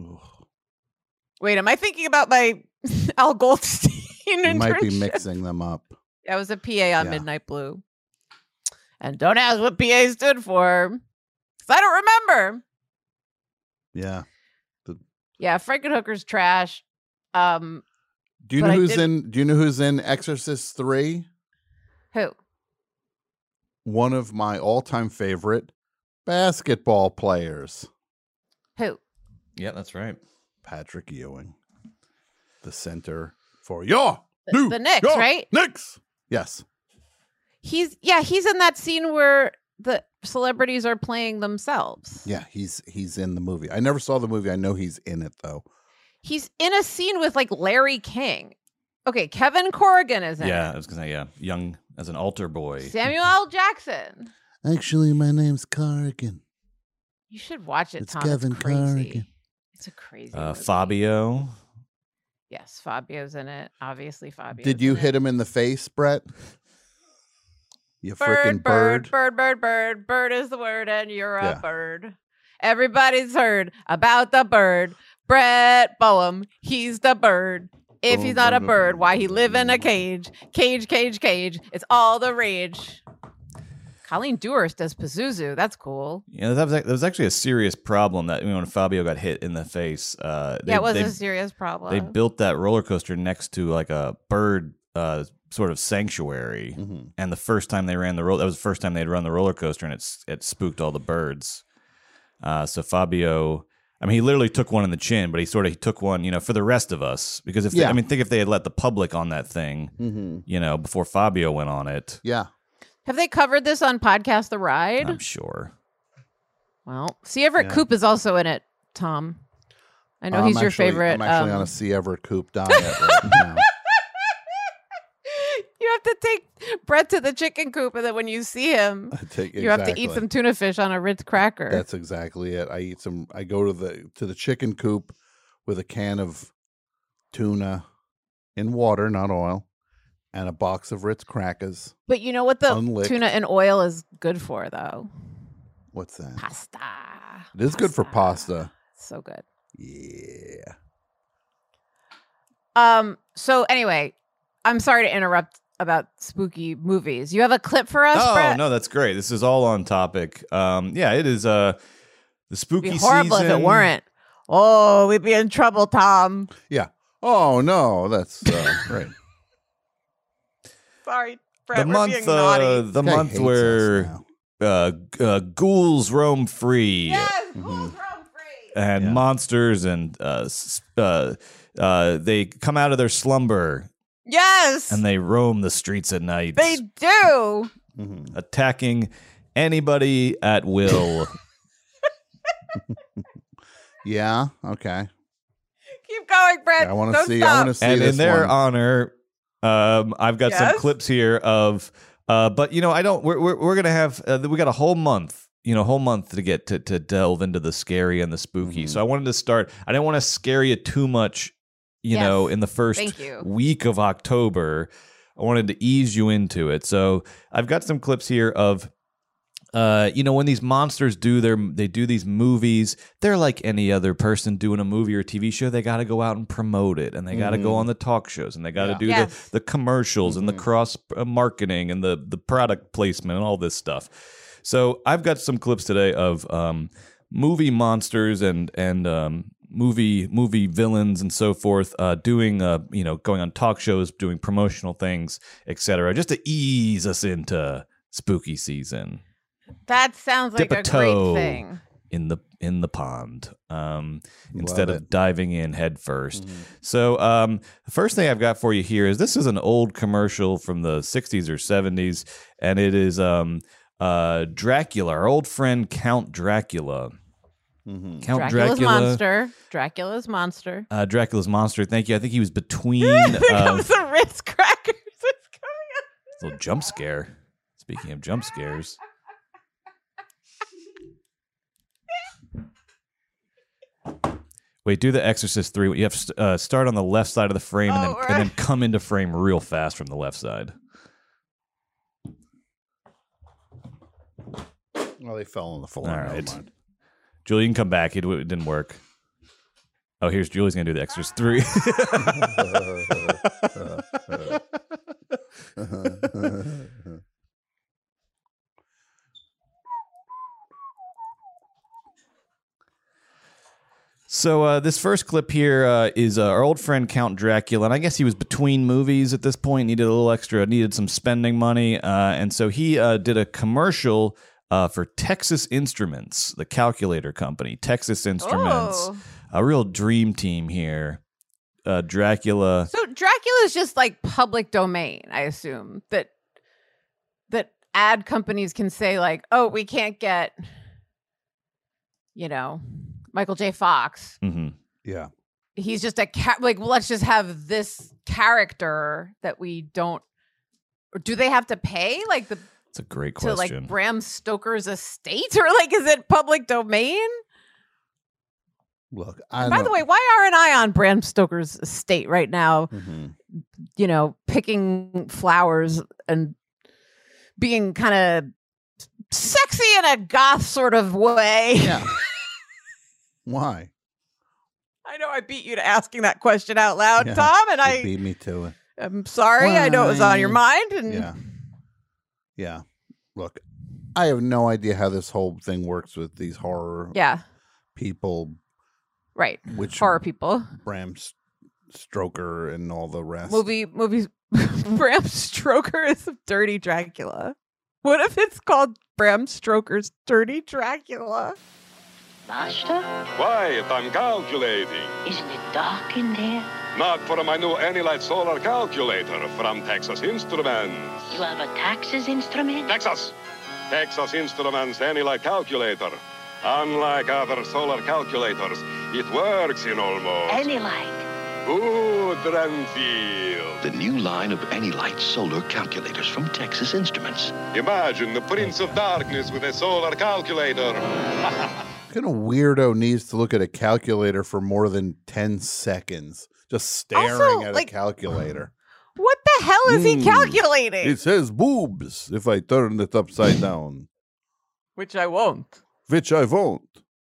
Wait, am I thinking about my Al Goldstein You internship? might be mixing them up. I was a P A on Yeah. Midnight Blue. And don't ask what P A stood for, because I don't remember. Yeah. Yeah, Frankenhooker's trash. Um, Do you But know I who's did- in? Do you know who's in Exorcist three? who? One of my all-time favorite basketball players, Who? Yeah, that's right. Patrick Ewing, the center for your The, New the Knicks, York right? Knicks. Yes. He's yeah, he's in that scene where the celebrities are playing themselves. Yeah, he's he's in the movie. I never saw the movie. I know he's in it though. He's in a scene with like Larry King. Okay, Kevin Corrigan is in Yeah, it. I was gonna say yeah, young as an altar boy. Samuel L. Jackson. Actually, my name's Corrigan. You should watch it, It's Tom. Kevin it's crazy. Corrigan. It's a crazy Uh, movie. Fabio. Yes, Fabio's in it. Obviously, Fabio. Did you hit him in the face, Brett? You freaking Bird, bird. bird, bird, bird, bird. Bird is the word, and you're a Yeah. bird. Everybody's heard about the bird. Brett Boehm, he's the bird. If he's not a bird, why he live in a cage? Cage, cage, cage. It's all the rage. Colleen Dewhurst as Pazuzu. That's cool. Yeah, that was that was actually a serious problem that you know, when Fabio got hit in the face. Uh, they, yeah, it was they, a serious problem. They built that roller coaster next to like a bird uh, sort of sanctuary, Mm-hmm. and the first time they ran the roll, that was the first time they'd run the roller coaster, and it's it spooked all the birds. Uh, so Fabio, I mean, he literally took one in the chin, but he sort of he took one, you know, for the rest of us because if they, Yeah. I mean, think if they had let the public on that thing, Mm-hmm. you know, before Fabio went on it, Yeah. Have they covered this on Podcast The Ride? I'm sure. Well, C. Everett Yeah. Koop is also in it, Tom. I know I'm he's your actually- favorite. I'm actually um, on a C. Everett Koop diet right now. You have to take Brett to the chicken coop, and then when you see him, I take- you have to eat exactly. some tuna fish on a Ritz cracker. That's exactly it. I eat some. I go to the to the chicken coop with a can of tuna in water, not oil, and a box of Ritz crackers. But you know what the Unlicked. tuna and oil is good for, though? What's that? Pasta. It is good for pasta. So good. Yeah. Um. So anyway, I'm sorry to interrupt about spooky movies. You have a clip for us, Oh Brett? no, that's great. This is all on topic. Um, yeah, it is. Uh, the spooky It'd be horrible season. if it weren't. Oh, we'd be in trouble, Tom. Yeah. Oh no, that's uh, right. Sorry, Brett. The we're month, being uh, naughty. the Guy month hates us where now. uh, g- uh, ghouls roam free. Yes, Mm-hmm. ghouls roam free. And Yeah. monsters and uh, s- uh, uh, they come out of their slumber Yes, and they roam the streets at night, they do. Mhm. attacking anybody at will. Yeah. Okay. Keep going, Brett. I want to Don't see. Stop. I want to see and this in their one. honor, um, I've got some Yes? clips here of. Uh, but you know, I don't. We're we're, we're gonna have. Uh, we got a whole month. You know, whole month to get to to delve into the scary and the spooky. Mhm. So I wanted to start. I didn't want to scare you too much. You Yes. know, in the first Thank you. week of October, I wanted to ease you into it. So I've got some clips here of. Uh, you know, when these monsters do their, they do these movies, they're like any other person doing a movie or a T V show. They got to go out and promote it, and they got to go Mhm. on the talk shows, and they got to Yeah. do Yes. the, the commercials and the Mhm. cross uh, marketing and the the product placement and all this stuff. So I've got some clips today of um, movie monsters and and um, movie movie villains and so forth, uh, doing uh, you know, going on talk shows, doing promotional things, et cetera, just to ease us into spooky season. That sounds like Dip a a toe. great thing. in the in the pond um, instead Love of it. diving in head first. So um, the first thing I've got for you here is this is an old commercial from the sixties or seventies, and it is um, uh, Dracula, our old friend Count Dracula. Mm-hmm. Count Dracula's Dracula. monster. Dracula's monster. Uh, Dracula's monster. Thank you. I think he was between Here uh, comes the Ritz crackers. little jump scare. Speaking of jump scares. Wait, do the Exorcist three. You have to uh, start on the left side of the frame and, Oh, then, right. and then come into frame real fast from the left side. Well, they fell on the floor. All Never right. mind. Julie, you can come back. It, it didn't work. Oh, here's Julie's going to do the Exorcist three. So uh, this first clip here uh, is uh, our old friend Count Dracula, and I guess he was between movies at this point, needed a little extra, needed some spending money, uh, and so he uh, did a commercial uh, for Texas Instruments, the calculator company. Texas Instruments, Oh. a real dream team here. Uh, Dracula. So Dracula is just like public domain, I assume, that that ad companies can say like, oh, we can't get, you know, Michael J. Fox. Mm-hmm. Yeah. He's just a ca- like, well, let's just have this character that we don't. Or do they have to pay like the It's a great to question. like Bram Stoker's estate, or like is it public domain? Look, I By don't- the way, why aren't I on Bram Stoker's estate right now? Mhm. You know, picking flowers and being kind of sexy in a goth sort of way. Yeah. Why? I know I beat you to asking that question out loud, Yeah, Tom, and you I beat me to it. I'm sorry. I know it was on your Why? mind. And Yeah. Yeah. Look, I have no idea how this whole thing works with these horror yeah, people, right. which Horror people. Bram S- Stoker and all the rest. Movie, movies. Bram Stoker is Dirty Dracula. What if it's called Bram Stoker's Dirty Dracula? Master, Quiet, I'm calculating. isn't it dark in there? Not for my new Anilite solar calculator from Texas Instruments. You have a Texas instrument? Texas! Texas Instruments Anilite calculator. Unlike other solar calculators, it works in almost... Any light. Good and feel. The new line of Anilite solar calculators from Texas Instruments. Imagine the Prince of Darkness with a solar calculator. What kind of weirdo needs to look at a calculator for more than ten seconds? Just staring Also, at like- a calculator. What the hell is he Hmm. calculating? It says boobs if I turn it upside down, Which I won't. which I won't.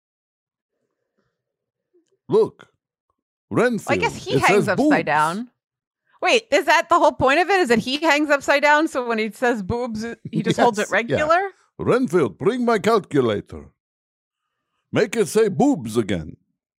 Look, Renfield. I guess he it hangs says upside boobs. down. Wait, is that the whole point of it? Is that he hangs upside down? So when he says boobs, he just holds it Yes, yeah. regular? Renfield, bring my calculator. Make it say boobs again.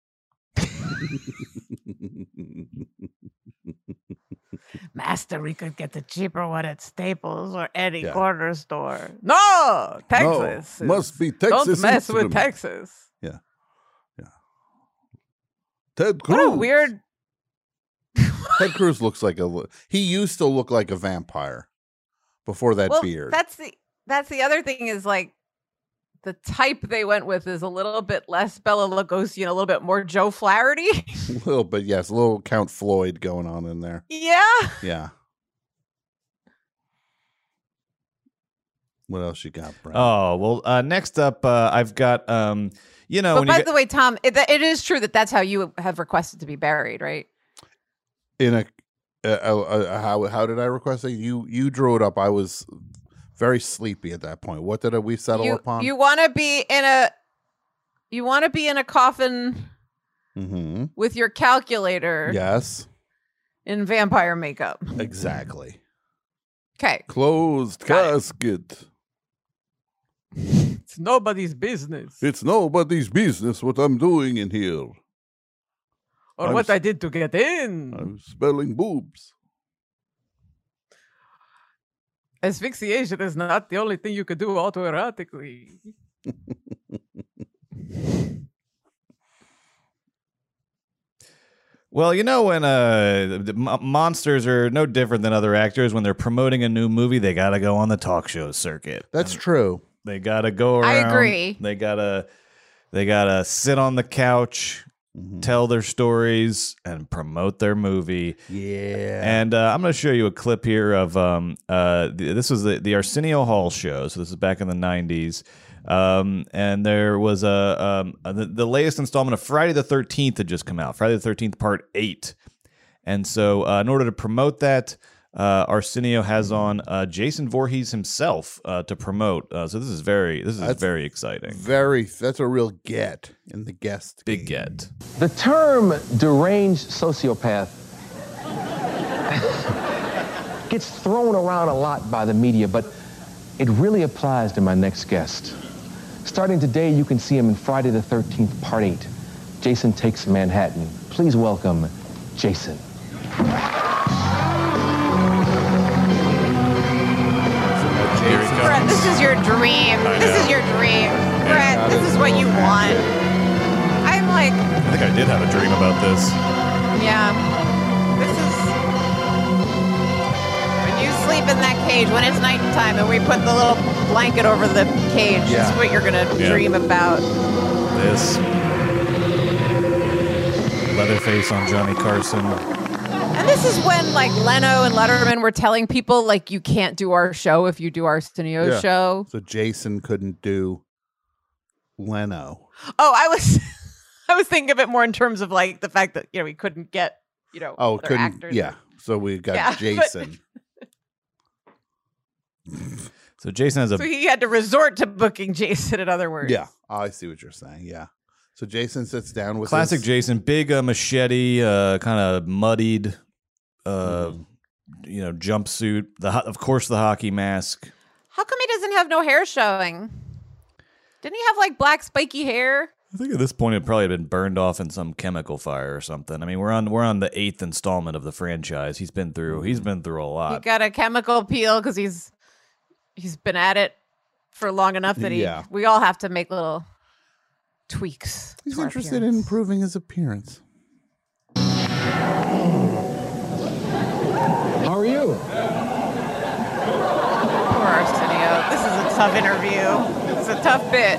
Master, we could get the cheaper one at Staples or any Yeah. corner store. No, Texas. No, must is- be Texas Don't mess with Instruments. Texas. Yeah. Yeah. Ted Cruz. What a weird. Ted Cruz looks like a. li- He used to look like a vampire before that well, beard. that's the that's the other thing is like the type they went with is a little bit less Bela Lugosi and a little bit more Joe Flaherty. A little bit, yes. A little Count Floyd going on in there. yeah. Yeah. What else you got, bro? Oh, well, uh, next up, uh, I've got, um, you know, But when by you get, the way, Tom, it, that- it is true that that's how you have requested to be buried, right? In a, uh, uh, uh, how how did I request it? You you drew it up. I was very sleepy at that point. What did we settle You upon? you want to be in a you want to be in a coffin Mm-hmm. with your calculator Yes, in vampire makeup. exactly. Okay. Closed casket. It's nobody's business. It's nobody's business what I'm doing in here. Or I'm what s- I did to get in. I'm spelling boobs. Asphyxiation is not the only thing you could do autoerotically. Well, you know, when uh, the m- monsters are no different than other actors. When they're promoting a new movie, they got to go on the talk show circuit. That's true. They got to go around. I agree. They got to they got to sit on the couch, Mm-hmm. tell their stories, and promote their movie. Yeah. And uh, I'm going to show you a clip here of um uh th- this was the, the Arsenio Hall show. So this is back in the nineties. Um, and there was a um a, the, the latest installment of Friday the thirteenth had just come out. Friday the thirteenth Part eight. And so uh, in order to promote that, uh, Arsenio has on uh, Jason Voorhees himself uh, to promote. Uh, so this is very this is That's very exciting. Very. That's a real get in the guest. Big get. The term deranged sociopath gets thrown around a lot by the media, but it really applies to my next guest. Starting today, you can see him in Friday the thirteenth, Part eight. Jason Takes Manhattan. Please welcome Jason. Brett, this is your dream. This is your dream. Brett, this is what you want. I'm like, I think I did have a dream about this. yeah. This is when you sleep in that cage when it's nighttime and we put the little blanket over the cage. This Yeah. is what you're gonna Yeah. dream about. This Leatherface on Johnny Carson. And this is when like Leno and Letterman were telling people like you can't do our show if you do Arsenio's Yeah. show. So Jason couldn't do Leno. Oh, I was I was thinking of it more in terms of like the fact that you know we couldn't get you know Oh, other couldn't. actors. Yeah. So we got Yeah, but- Jason. So Jason has a So he had to resort to booking Jason. In other words, Yeah. Oh, I see what you're saying. Yeah. So Jason sits down with classic his- Jason, big uh, machete, uh, kind of muddied, uh, you know, jumpsuit. The ho- of course the hockey mask. How come he doesn't have no hair showing? Didn't he have like black spiky hair? I think at this point it probably had been burned off in some chemical fire or something. I mean, we're on we're on the eighth installment of the franchise. He's been through he's been through a He lot. got a chemical peel because he's he's been at it for long enough that he. Yeah. We all have to make little tweaks. He's to our interested appearance. in improving his appearance. How are you? Poor Arsenio. This is a tough interview. It's a tough bit.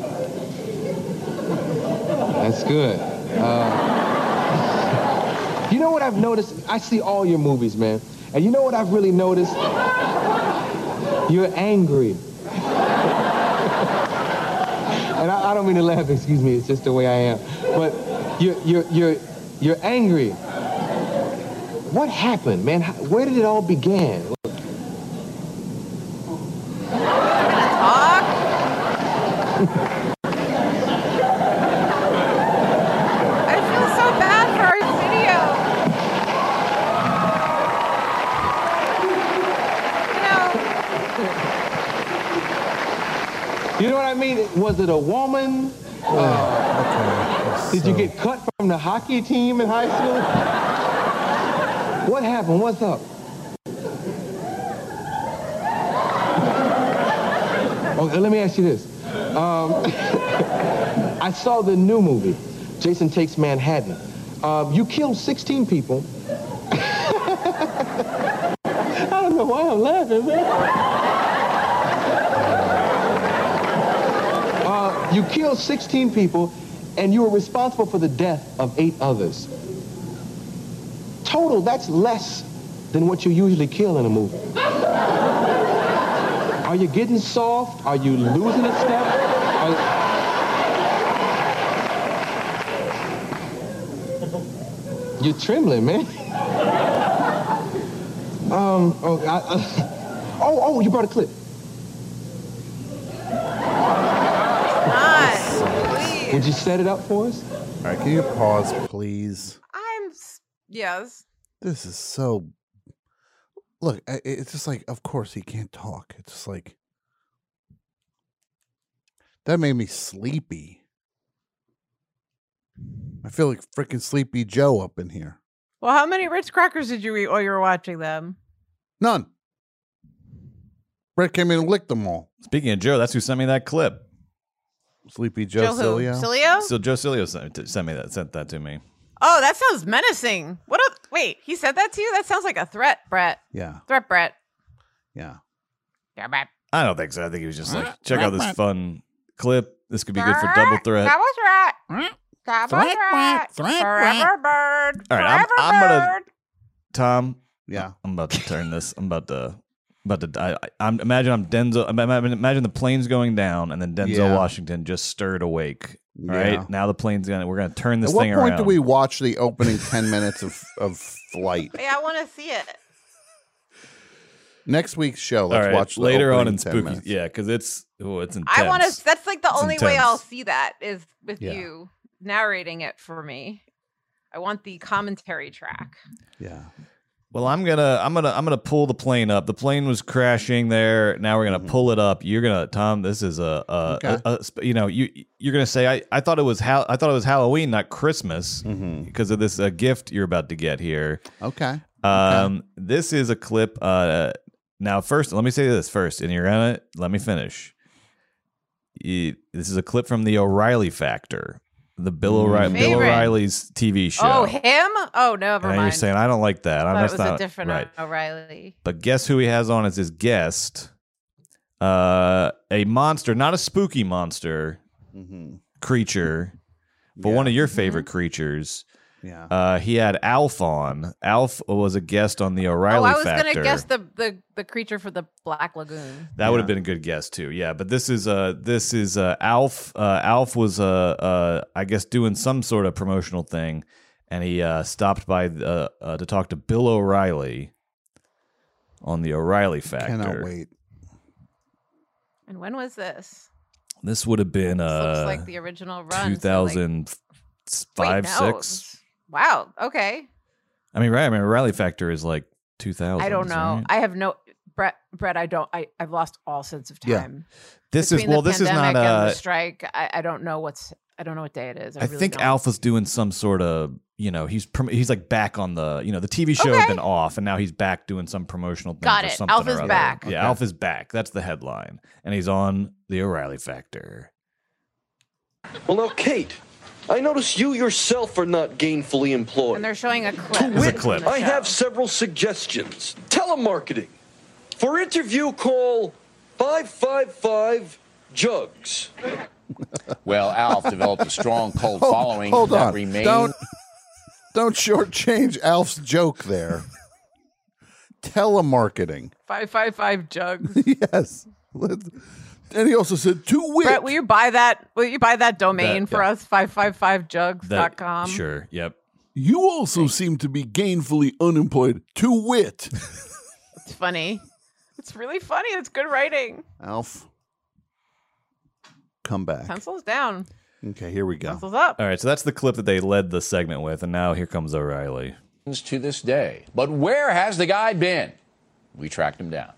That's good. Uh, you know what I've noticed? I see all your movies, man. And you know what I've really noticed? You're angry. And I, I don't mean to laugh, excuse me, it's just the way I am. But you're, you're, you're, you're angry. What happened, man? How, where did it all begin? Talk. I feel so bad for Arsenio. You know what I mean? Was it a woman? Uh, did you get cut from the hockey team in high school? What happened? What's up? Okay, let me ask you this. Um, I saw the new movie, Jason Takes Manhattan. Uh, you killed sixteen people. I don't know why I'm laughing, man. Uh, you killed sixteen people, and you were responsible for the death of eight others. Total, that's less than what you usually kill in a movie. Are you getting soft? Are you losing a step? Are... You're trembling, man. um, oh, I, I, oh, oh, you brought a clip. Would you set it up for us? All right, can you pause, please? I'm s- yes. This is so. Look, I- it's just like, of course he can't talk. It's just like that made me sleepy. I feel like freaking Sleepy Joe up in here. Well, how many Ritz crackers did you eat while you were watching them? None. Brett came in and licked them all. Speaking of Joe, that's who sent me that clip. Sleepy Joe, Joe who? Cilio. Cilio? So Joe Cilio sent, sent me that sent that to me. Oh, that sounds menacing. What? A, wait, he said that to you? That sounds like a threat, Brett. Yeah. Threat, Brett. Yeah. Yeah, Brett. I don't think so. I think he was just like, check out this fun clip. This could be good for double threat. That was right. That was right. Forever bird. All right, I'm, Forever I'm gonna, bird. Tom. Yeah, I'm about to turn this. I'm about to, about to. I, I, I'm imagine I'm Denzel. Imagine, imagine the plane's going down, and then Denzel Yeah. Washington just stirred awake. All Yeah. right, now the plane's gonna. We're gonna turn this At what thing point around. do we watch the opening ten minutes of, of flight? Hey, I want to see it. Next week's show, All let's right, watch the later on opening in ten spooky. minutes. Yeah, because it's oh, it's intense. I want to. That's like the It's only way intense. I'll see that is with Yeah. you narrating it for me. I want the commentary track. Yeah. Well, I'm gonna, I'm gonna, I'm gonna pull the plane up. The plane was crashing there. Now we're gonna pull it up. You're gonna, Tom. This is a, a, Okay. a, a sp- you know, you you're gonna say, I, I thought it was how, I thought it was Halloween, not Christmas, because of this uh, gift you're about to get here. Okay. Um, this is a clip. Uh, now first, let me say this first, and you're gonna let me finish. You, this is a clip from the O'Reilly Factor, the Bill O'Reilly, Bill Favorite. O'Reilly's T V show. Oh, him? Oh, never and mind. you're saying I don't like that. I I'm thought that's it was not a different right. O'Reilly. But guess who he has on as his guest? Uh, a monster, not a spooky monster Mm-hmm. creature, but Yeah. one of your favorite creatures. Yeah. Uh, he had Alf on. Alf was a guest on the Oh, O'Reilly I was Factor. gonna guess the, the the creature for the Black Lagoon. That would have been a good guess too. Yeah, but this is uh this is uh Alf. Uh, Alf was uh uh I guess doing some sort of promotional thing, and he uh stopped by uh, uh to talk to Bill O'Reilly on the O'Reilly Factor. Cannot wait. And when was this? This would have been This uh looks like the original run. two thousand five Wait, no. six. Wow. Okay. I mean, right? I mean, O'Reilly Factor is like two thousand. I don't know. Right? I have no Brett. Brett, I don't. I I've lost all sense of Yeah. time. This is Between well. the This is not pandemic and uh the strike. I, I don't know what's. I don't know what day it is. I, I really think don't. Alpha's doing some sort of, you know, he's prom- he's like back on the, you know, the T V show Okay. had been off, and now he's back doing some promotional thing. Got for it. something Alpha's or other. back. Yeah, Okay. Alpha's back. That's the headline, and he's on the O'Reilly Factor. Well, now, Kate, I notice you yourself are not gainfully employed. And they're showing a clip. It's a clip. from the I show. have several suggestions. Telemarketing. For interview, call five five five Jugs. Well, Alf developed a strong cult Hold- following hold that on. remained. Don't don't shortchange Alf's joke there. Telemarketing. Five five five jugs. Yes. Let's- and he also said two wit. Brett, will you buy that? Will you buy that domain That- for yeah. us? five five five jugs dot com. Sure. Yep. You also seem to be gainfully unemployed. To wit. It's funny. It's really funny. It's good writing. Alf. Come back. Pencils down. Okay, here we go. Pencils up. All right. So that's the clip that they led the segment with, and now here comes O'Reilly. To this day. But where has the guy been? We tracked him down.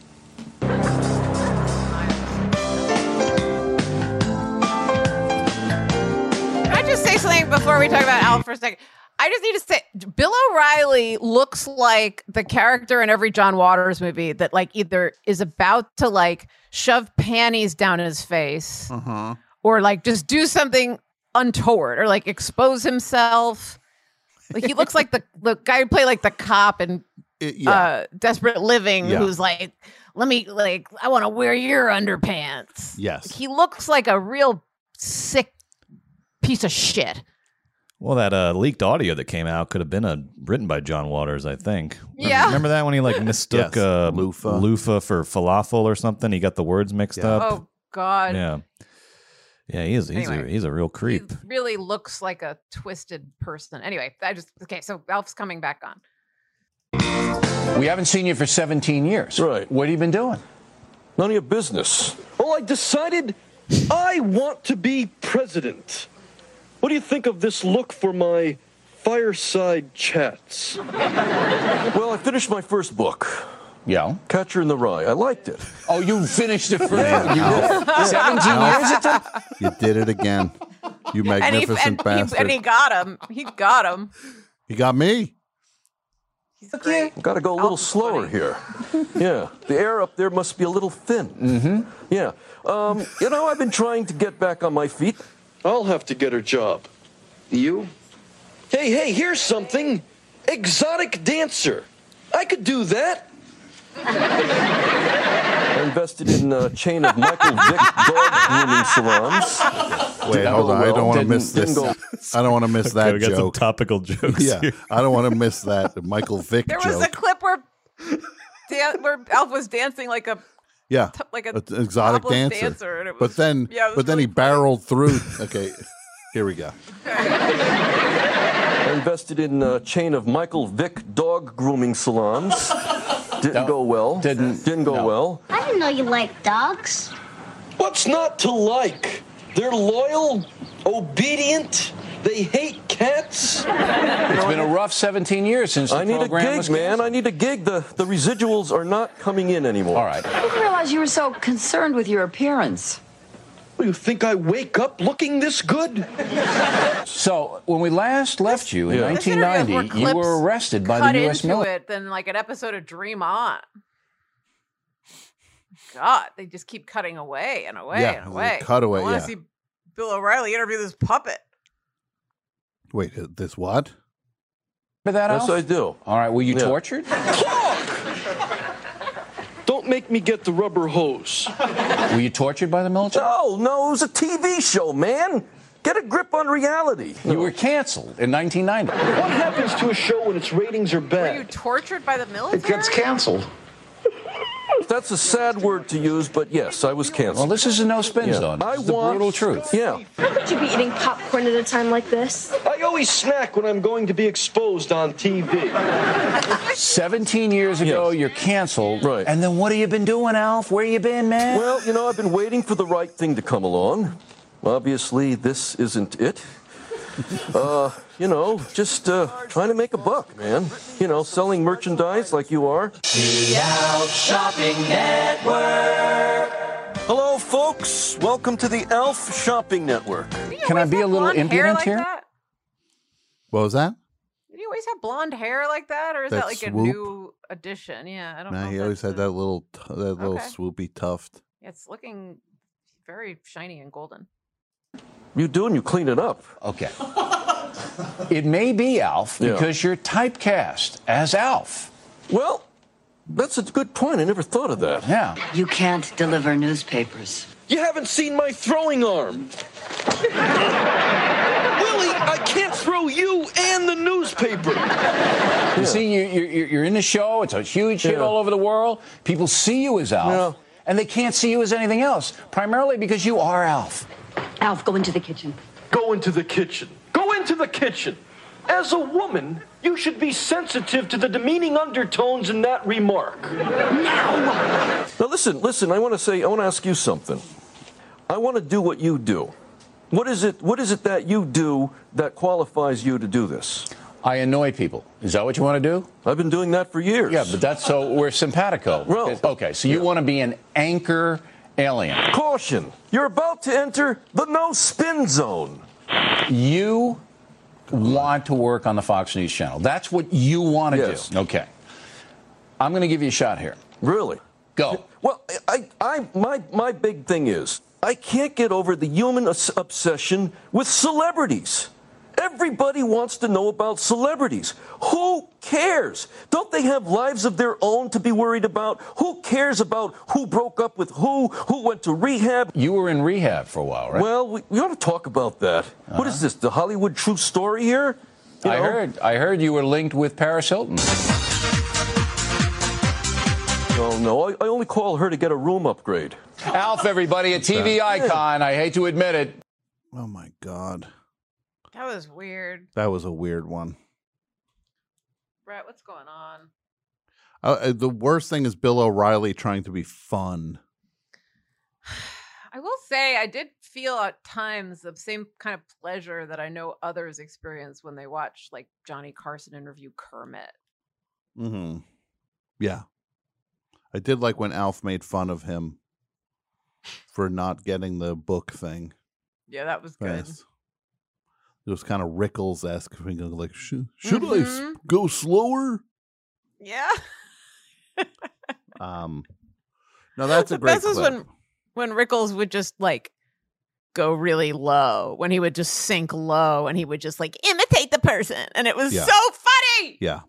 Can I just say something before we talk about Al for a second? I just need to say, Bill O'Reilly looks like the character in every John Waters movie that like either is about to like shove panties down his face Uh-huh. or like just do something untoward or like expose himself. Like he looks like the, the guy who played like the cop in yeah. uh, Desperate Living, Yeah. who's like, let me like, I want to wear your underpants. Yes. He looks like a real sick piece of shit. Well, that uh, leaked audio that came out could have been a, written by John Waters, I think. Remember, Yeah. Remember that when he like mistook Yes, uh, loofah. loofah for falafel or something? He got the words mixed up. Oh God. Yeah. Yeah, he is. He's a Anyway. he's a real creep. He really looks like a twisted person. Anyway, I just okay. So Alf's coming back on. We haven't seen you for seventeen years. Right. What have you been doing? None of your business. Well, I decided I want to be president. What do you think of this look for my fireside chats? Well, I finished my first book. Yeah. Catcher in the Rye. I liked it. Oh, you finished it for Yeah, you did. seventeen Alf. years it took? You did it again. You And he, magnificent and, he, bastard. and he got him. He got him. He got me. He's great. Got to go a little Alf is slower funny. here. Yeah, the air up there must be a little thin. Mm-hmm. Yeah. Um, you know, I've been trying to get back on my feet. I'll have to get her job. You? Hey, hey, here's something. Exotic dancer. I could do that. I invested in a chain of Michael Vick dog grooming salons. Wait, hold on. I don't want to miss this. Go. I don't want to miss that Okay, we got some joke. topical jokes. Yeah, here. I don't want to miss that Michael Vick There joke. was a clip where Dan- where Alf was dancing like a yeah, t- like a an exotic topless dancer. dancer, and it but was- then, yeah, it was but then he barreled through. Okay, here we go. I invested in a chain of Michael Vick dog grooming salons. Didn't go well. Didn't didn't go well. I didn't know you liked dogs. What's not to like? They're loyal, obedient. They hate cats. It's been a rough seventeen years since the I need a program gig, was man. canceled. I need a gig. The the residuals are not coming in anymore. All right. I didn't realize you were so concerned with your appearance. What, you think I wake up looking this good? So, when we last left you in Yeah. This interview has nineteen more ninety, you clips were arrested by cut the U S into military. it than like an episode of Dream On. God, they just keep cutting away and away Yeah, and away. cut away, I want yeah. to see Bill O'Reilly interview this puppet. Wait, uh, this what? Remember that, Yes, Alf? I do. All right, were you Yeah. tortured? Don't make me get the rubber hose. Were you tortured by the military? No, no, it was a T V show, man. Get a grip on reality. You were canceled in nineteen ninety. What happens to a show when its ratings are Were you bad? tortured by the military? It gets canceled. That's a sad word to use, but yes, I was canceled. Well, this is a no spin Yeah. zone. I This is the want- brutal truth. Yeah. How could you be eating popcorn at a time like this? I always snack when I'm going to be exposed on T V. seventeen years ago, you're canceled. Right. And then what have you been doing, Alf? Where you been, man? Well, you know, I've been waiting for the right thing to come along. Obviously, this isn't it. Uh, you know, just uh, trying to make a buck, man. You know, selling merchandise like you are. The Alf Shopping Network. Hello, folks. Welcome to the Alf Shopping Network. Can I be a little Blonde hair impudent like here? that? What was that? Did he always have blonde hair like that, or is that, That like swoop? a new addition? Yeah, I don't know. Nah, if he always that's had that little, t- that little Okay. swoopy tuft. a- It's looking very shiny and golden. You do, and you clean it up. Okay. It may be, Alf, Yeah. because you're typecast as Alf. Well, that's a good point. I never thought of that. Yeah. You can't deliver newspapers. You haven't seen my throwing arm. Willie, I can't throw you and the newspaper. You see, you, you, you're in the show. It's a huge hit Yeah. all over the world. People see you as Alf, Yeah. and they can't see you as anything else, primarily because you are Alf. Alf, go into the kitchen. Go into the kitchen. Go into the kitchen. As a woman, you should be sensitive to the demeaning undertones in that remark. Now! Now listen, listen, I want to say, I want to ask you something. I want to do what you do. What is it, what is it that you do that qualifies you to do this? I annoy people. Is that what you want to do? I've been doing that for years. Yeah, but that's so we're simpatico. Well, okay, so you want to be an anchor alien. Caution, you're about to enter the no spin zone. You want to work on the Fox News channel. That's what you want to Yes. do. Okay. I'm going to give you a shot here. Really? Go. Well, I, I, my, my big thing is I can't get over the human obs- obsession with celebrities. Everybody wants to know about celebrities. Who cares? Don't they have lives of their own to be worried about? Who cares about who broke up with who, who went to rehab? You were in rehab for a while, right? Well, we, we ought to talk about that. Uh-huh. What is this, the Hollywood true story here? You I know? heard I heard you were linked with Paris Hilton. Oh, no, I, I only call her to get a room upgrade. Alf, everybody, a T V icon. I hate to admit it. Oh my God, That was weird. that was a weird one. Brett, what's going on? Uh, uh, the worst thing is Bill O'Reilly trying to be fun. I will say I did feel at times the same kind of pleasure that I know others experience when they watch like Johnny Carson interview Kermit. Mm-hmm. Yeah. I did like when Alf made fun of him for not getting the book thing. Yeah, that was good. Yes. It was kind of Rickles-esque. Like, should, should I s- Mhm. go slower? Yeah. Um, no, that's a The great best was clip. when when Rickles would just like go really low, when he would just sink low and he would just like imitate the person, and it was Yeah. so funny. Yeah.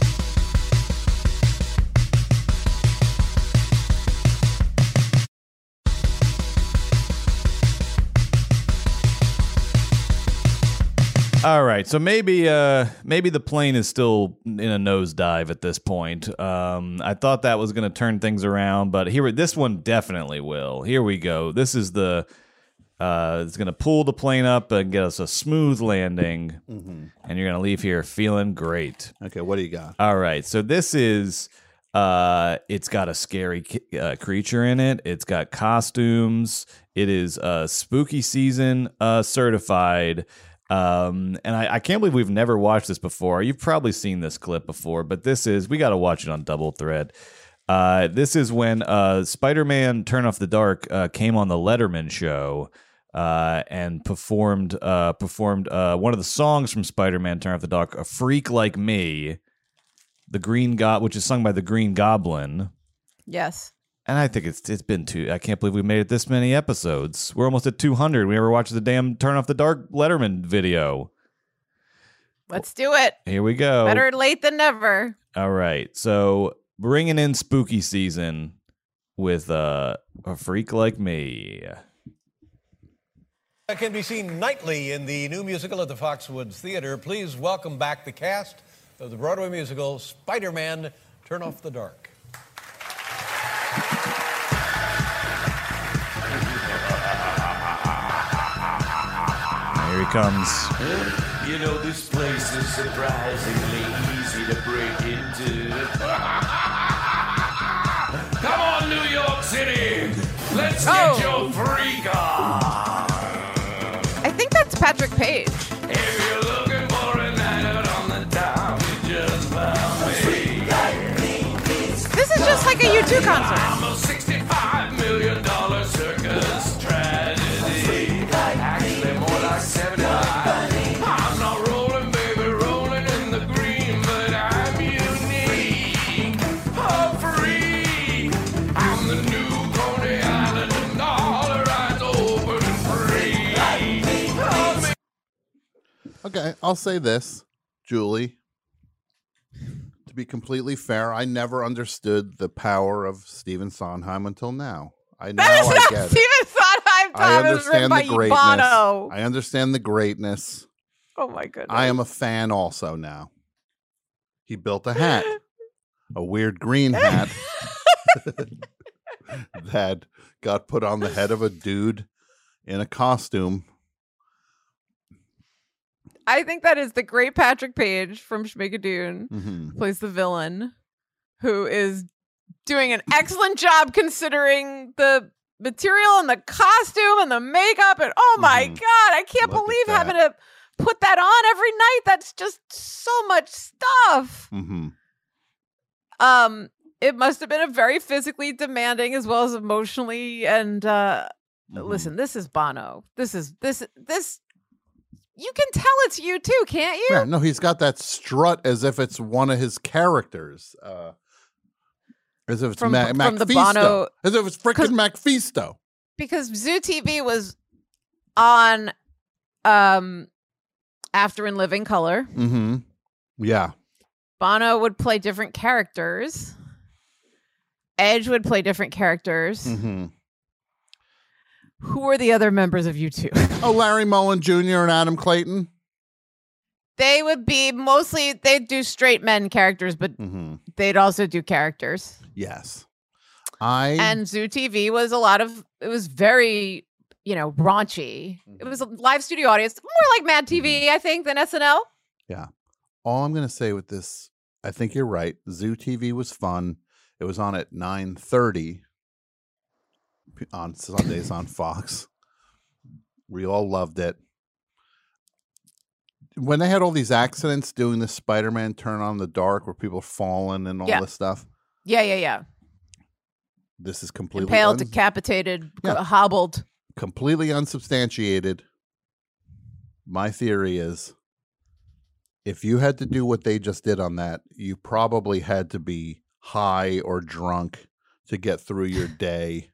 All right, so maybe uh, maybe the plane is still in a nosedive at this point. Um, I thought that was going to turn things around, but here this one definitely will. Here we go. This is the uh, it's going to pull the plane up and get us a smooth landing, Mhm. and you're going to leave here feeling great. Okay, what do you got? All right, so this is uh, it's got a scary ki- uh, creature in it. It's got costumes. It is uh, spooky season uh, certified. Um, and I, I can't believe we've never watched this before. You've probably seen this clip before, but this is, we got to watch it on Double Thread. Uh, this is when uh, Spider-Man Turn Off the Dark uh, came on the Letterman show uh, and performed uh, performed uh, one of the songs from Spider-Man Turn Off the Dark, A Freak Like Me, the Green Go- which is sung by the Green Goblin. Yes. And I think it's it's been two. I can't believe we made it this many episodes. We're almost at two hundred. We never watched the damn Turn Off the Dark Letterman video. Let's do it. Here we go. Better late than never. All right. So bringing in spooky season with uh, A Freak Like Me. That can be seen nightly in the new musical at the Foxwoods Theater. Please welcome back the cast of the Broadway musical Spider-Man Turn Off the Dark. Here he comes. You know, this place is surprisingly easy to break into. Come on, New York City! Let's Oh. get your freak on! I think that's Patrick Page. If you're looking for a night out on the town, you just found me. This is just like a U two concert. I'm a sixty-five million dollars circus tragedy. Actually, more like seventy-five. I'm not rolling, baby, rolling in the green, but I'm unique. A freak. I'm the new Coney Island, and all the rides open and free. Oh, Okay, I'll say this, Julie. To be completely fair, I never understood the power of Stephen Sondheim until now. I now That is I not get it. Stephen Sondheim, I Tom. It was written understand by the greatness. Bono. I understand the greatness. Oh, my goodness. I am a fan also now. He built a hat, a weird green hat that got put on the head of a dude in a costume. I think that is the great Patrick Page from Schmigadoon, Mhm. who plays the villain, who is doing an excellent job considering the material and the costume and the makeup. And oh my Mhm. God, I can't Look at believe that. having to put that on every night. That's just so much stuff. Mm-hmm. Um, it must have been a very physically demanding as well as emotionally. And uh, Mm-hmm. listen, this is Bono. This is this this. You can tell it's you too, can't you? Yeah, no, he's got that strut as if it's one of his characters. Uh, as if it's From- Ma- from the Macfisto. Bono- As if it's freaking Macfisto. Because Zoo T V was on um After in Living Color. Mm-hmm. Yeah. Bono would play different characters. Edge would play different characters. Mm-hmm. Who were the other members of U two? Oh, Larry Mullen Junior and Adam Clayton. They would be mostly, they'd do straight men characters, but Mm-hmm. they'd also do characters. Yes. I And Zoo T V was a lot of, it was very, you know, raunchy. It was a live studio audience, more like Mad T V, I think, than S N L. Yeah. All I'm going to say with this, I think you're right. Zoo T V was fun. It was on at nine thirty on Sundays on Fox. We all loved it. When they had all these accidents doing the Spider-Man Turn on the Dark where people falling and all Yeah. this stuff, Yeah, yeah, yeah. this is completely Impaled, un- decapitated, Yeah. hobbled. completely unsubstantiated. My theory is if you had to do what they just did on that, you probably had to be high or drunk to get through your day.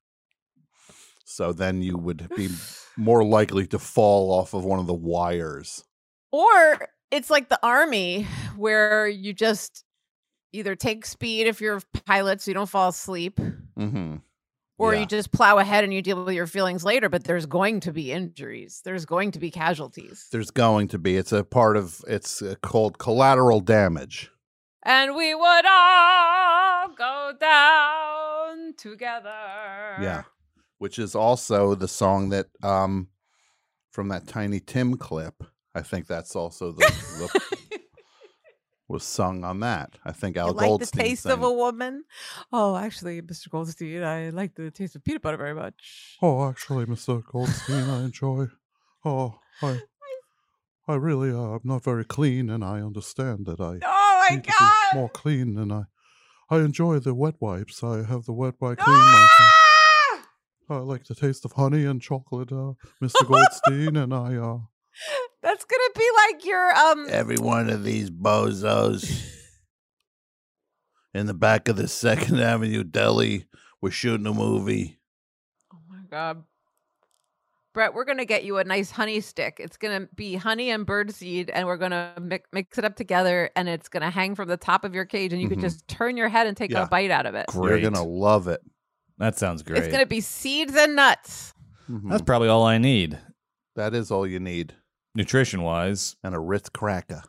So then you would be more likely to fall off of one of the wires. Or it's like the army where you just either take speed if you're a pilot so you don't fall asleep, Mm-hmm. or Yeah. you just plow ahead and you deal with your feelings later. But there's going to be injuries. There's going to be casualties. There's going to be. It's a part of. It's uh, called collateral damage. And we would all go down together. Yeah, which is also the song that um from that Tiny Tim clip. I think that's also the, the was sung on that. I think Al You like the Goldstein taste sang of a woman? Oh, actually, Mister Goldstein, I like the taste of peanut butter very much. Oh, actually, Mister Goldstein, I enjoy. Oh, I, I really, uh, I'm not very clean, and I understand that I Oh my need to God! be more clean, and I, I enjoy the wet wipes. I have the wet wipe clean myself. I like the taste of honey and chocolate, uh, Mister Goldstein, and I, uh, That's gonna be like your um. every one of these bozos in the back of the Second Avenue Deli was shooting a movie. Oh my God, Brett, we're gonna get you a nice honey stick. It's gonna be honey and birdseed, and we're gonna mix, mix it up together, and it's gonna hang from the top of your cage, and you Mhm. can just turn your head and take Yeah. a bite out of it. Great. You're gonna love it. That sounds great. It's gonna be seeds and nuts. That's probably all I need, That is all you need. nutrition wise. And a Ritz cracker.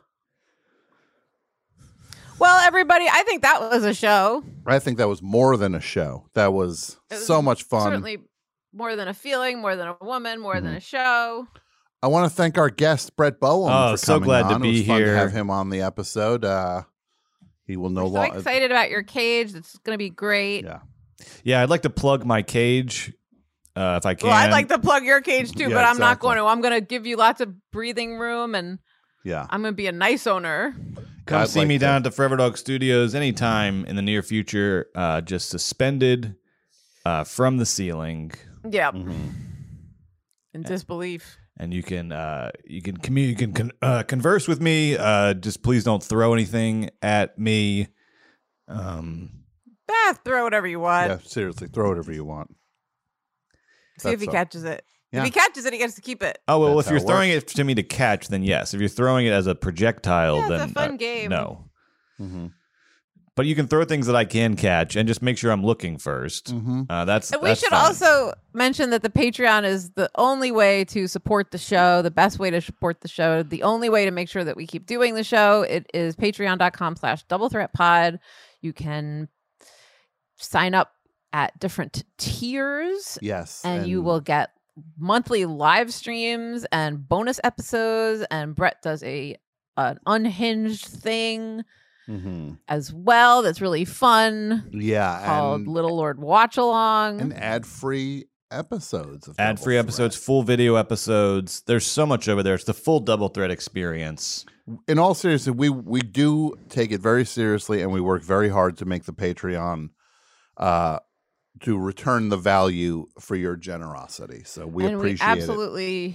Well, everybody, I think that was a show. I think that was more than a show. That was, It was so much fun. Certainly more than a feeling, more than a woman, more than Mhm. a show. I want to thank our guest Brett Boehm. Oh, for so coming glad to on. be it was fun here. to have him on the episode. Uh, he will no So longer. excited about your cage. It's going to be great. Yeah. Yeah, I'd like to plug my cage uh, if I can. Well, I'd like to plug your cage too, Yeah, but I'm not exactly. going to. I'm going to give you lots of breathing room, and Yeah. I'm going to be a nice owner. Come I'd see like me to- down at the Forever Dog Studios anytime in the near future. Uh, just suspended uh, from the ceiling, Yeah. Mm-hmm. In disbelief. and you can uh, you can commu- you can con- uh, converse with me. Uh, just please don't throw anything at me. Um, Ah, throw whatever you want. Yeah, seriously, throw whatever you want. See if he That's all. catches it. Yeah. If he catches it, he gets to keep it. oh well, That's if you're how it throwing it to me to catch, then yes. If you're throwing it as a projectile, Yeah, it's a then fun uh, game. no. Mm-hmm. But you can throw things that I can catch, and just make sure I'm looking first. Mm-hmm. Uh, that's And we that's should fine. also mention that the Patreon is the only way to support the show, the best way to support the show, the only way to make sure that we keep doing the show. It is patreon.com slash double threat pod. You can sign up at different tiers. Yes. And, you will get monthly live streams and bonus episodes. And Brett does a an unhinged thing Mm-hmm. as well that's really fun. Yeah. Called and, Little Lord Watch Along. and ad-free episodes. Of Ad free Double episodes, full video episodes. There's so much over there. It's the full double threat experience. Threat. In all seriousness, we, we do take it very seriously, and we work very hard to make the Patreon uh, to return the value for your generosity. So we and appreciate we it. absolutely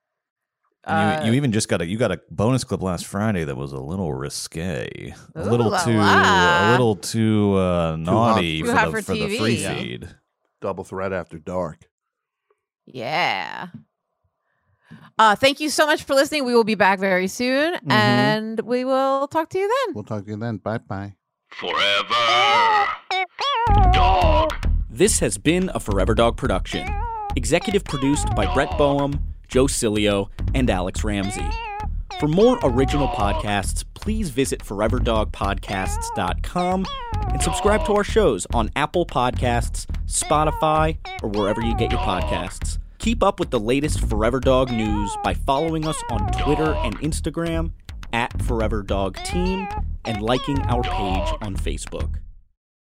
And Uh, you, you even just got a you got a bonus clip last Friday that was a little risque, a little Ooh la too la. a little too uh, naughty Too for, hot the, for for the T V. free Yeah. feed. Double Threat After Dark. Yeah. Uh, thank you so much for listening. We will be back very soon, Mm-hmm. and we will talk to you then. We'll talk to you then. Bye-bye. Forever Dog. This has been a Forever Dog production. Executive produced by Brett Boehm, Joe Cilio, and Alex Ramsey. For more original podcasts, please visit forever dog podcasts dot com and subscribe to our shows on Apple Podcasts, Spotify, or wherever you get your podcasts. Keep up with the latest Forever Dog news by following us on Twitter and Instagram at Forever Dog Team and liking our page on Facebook.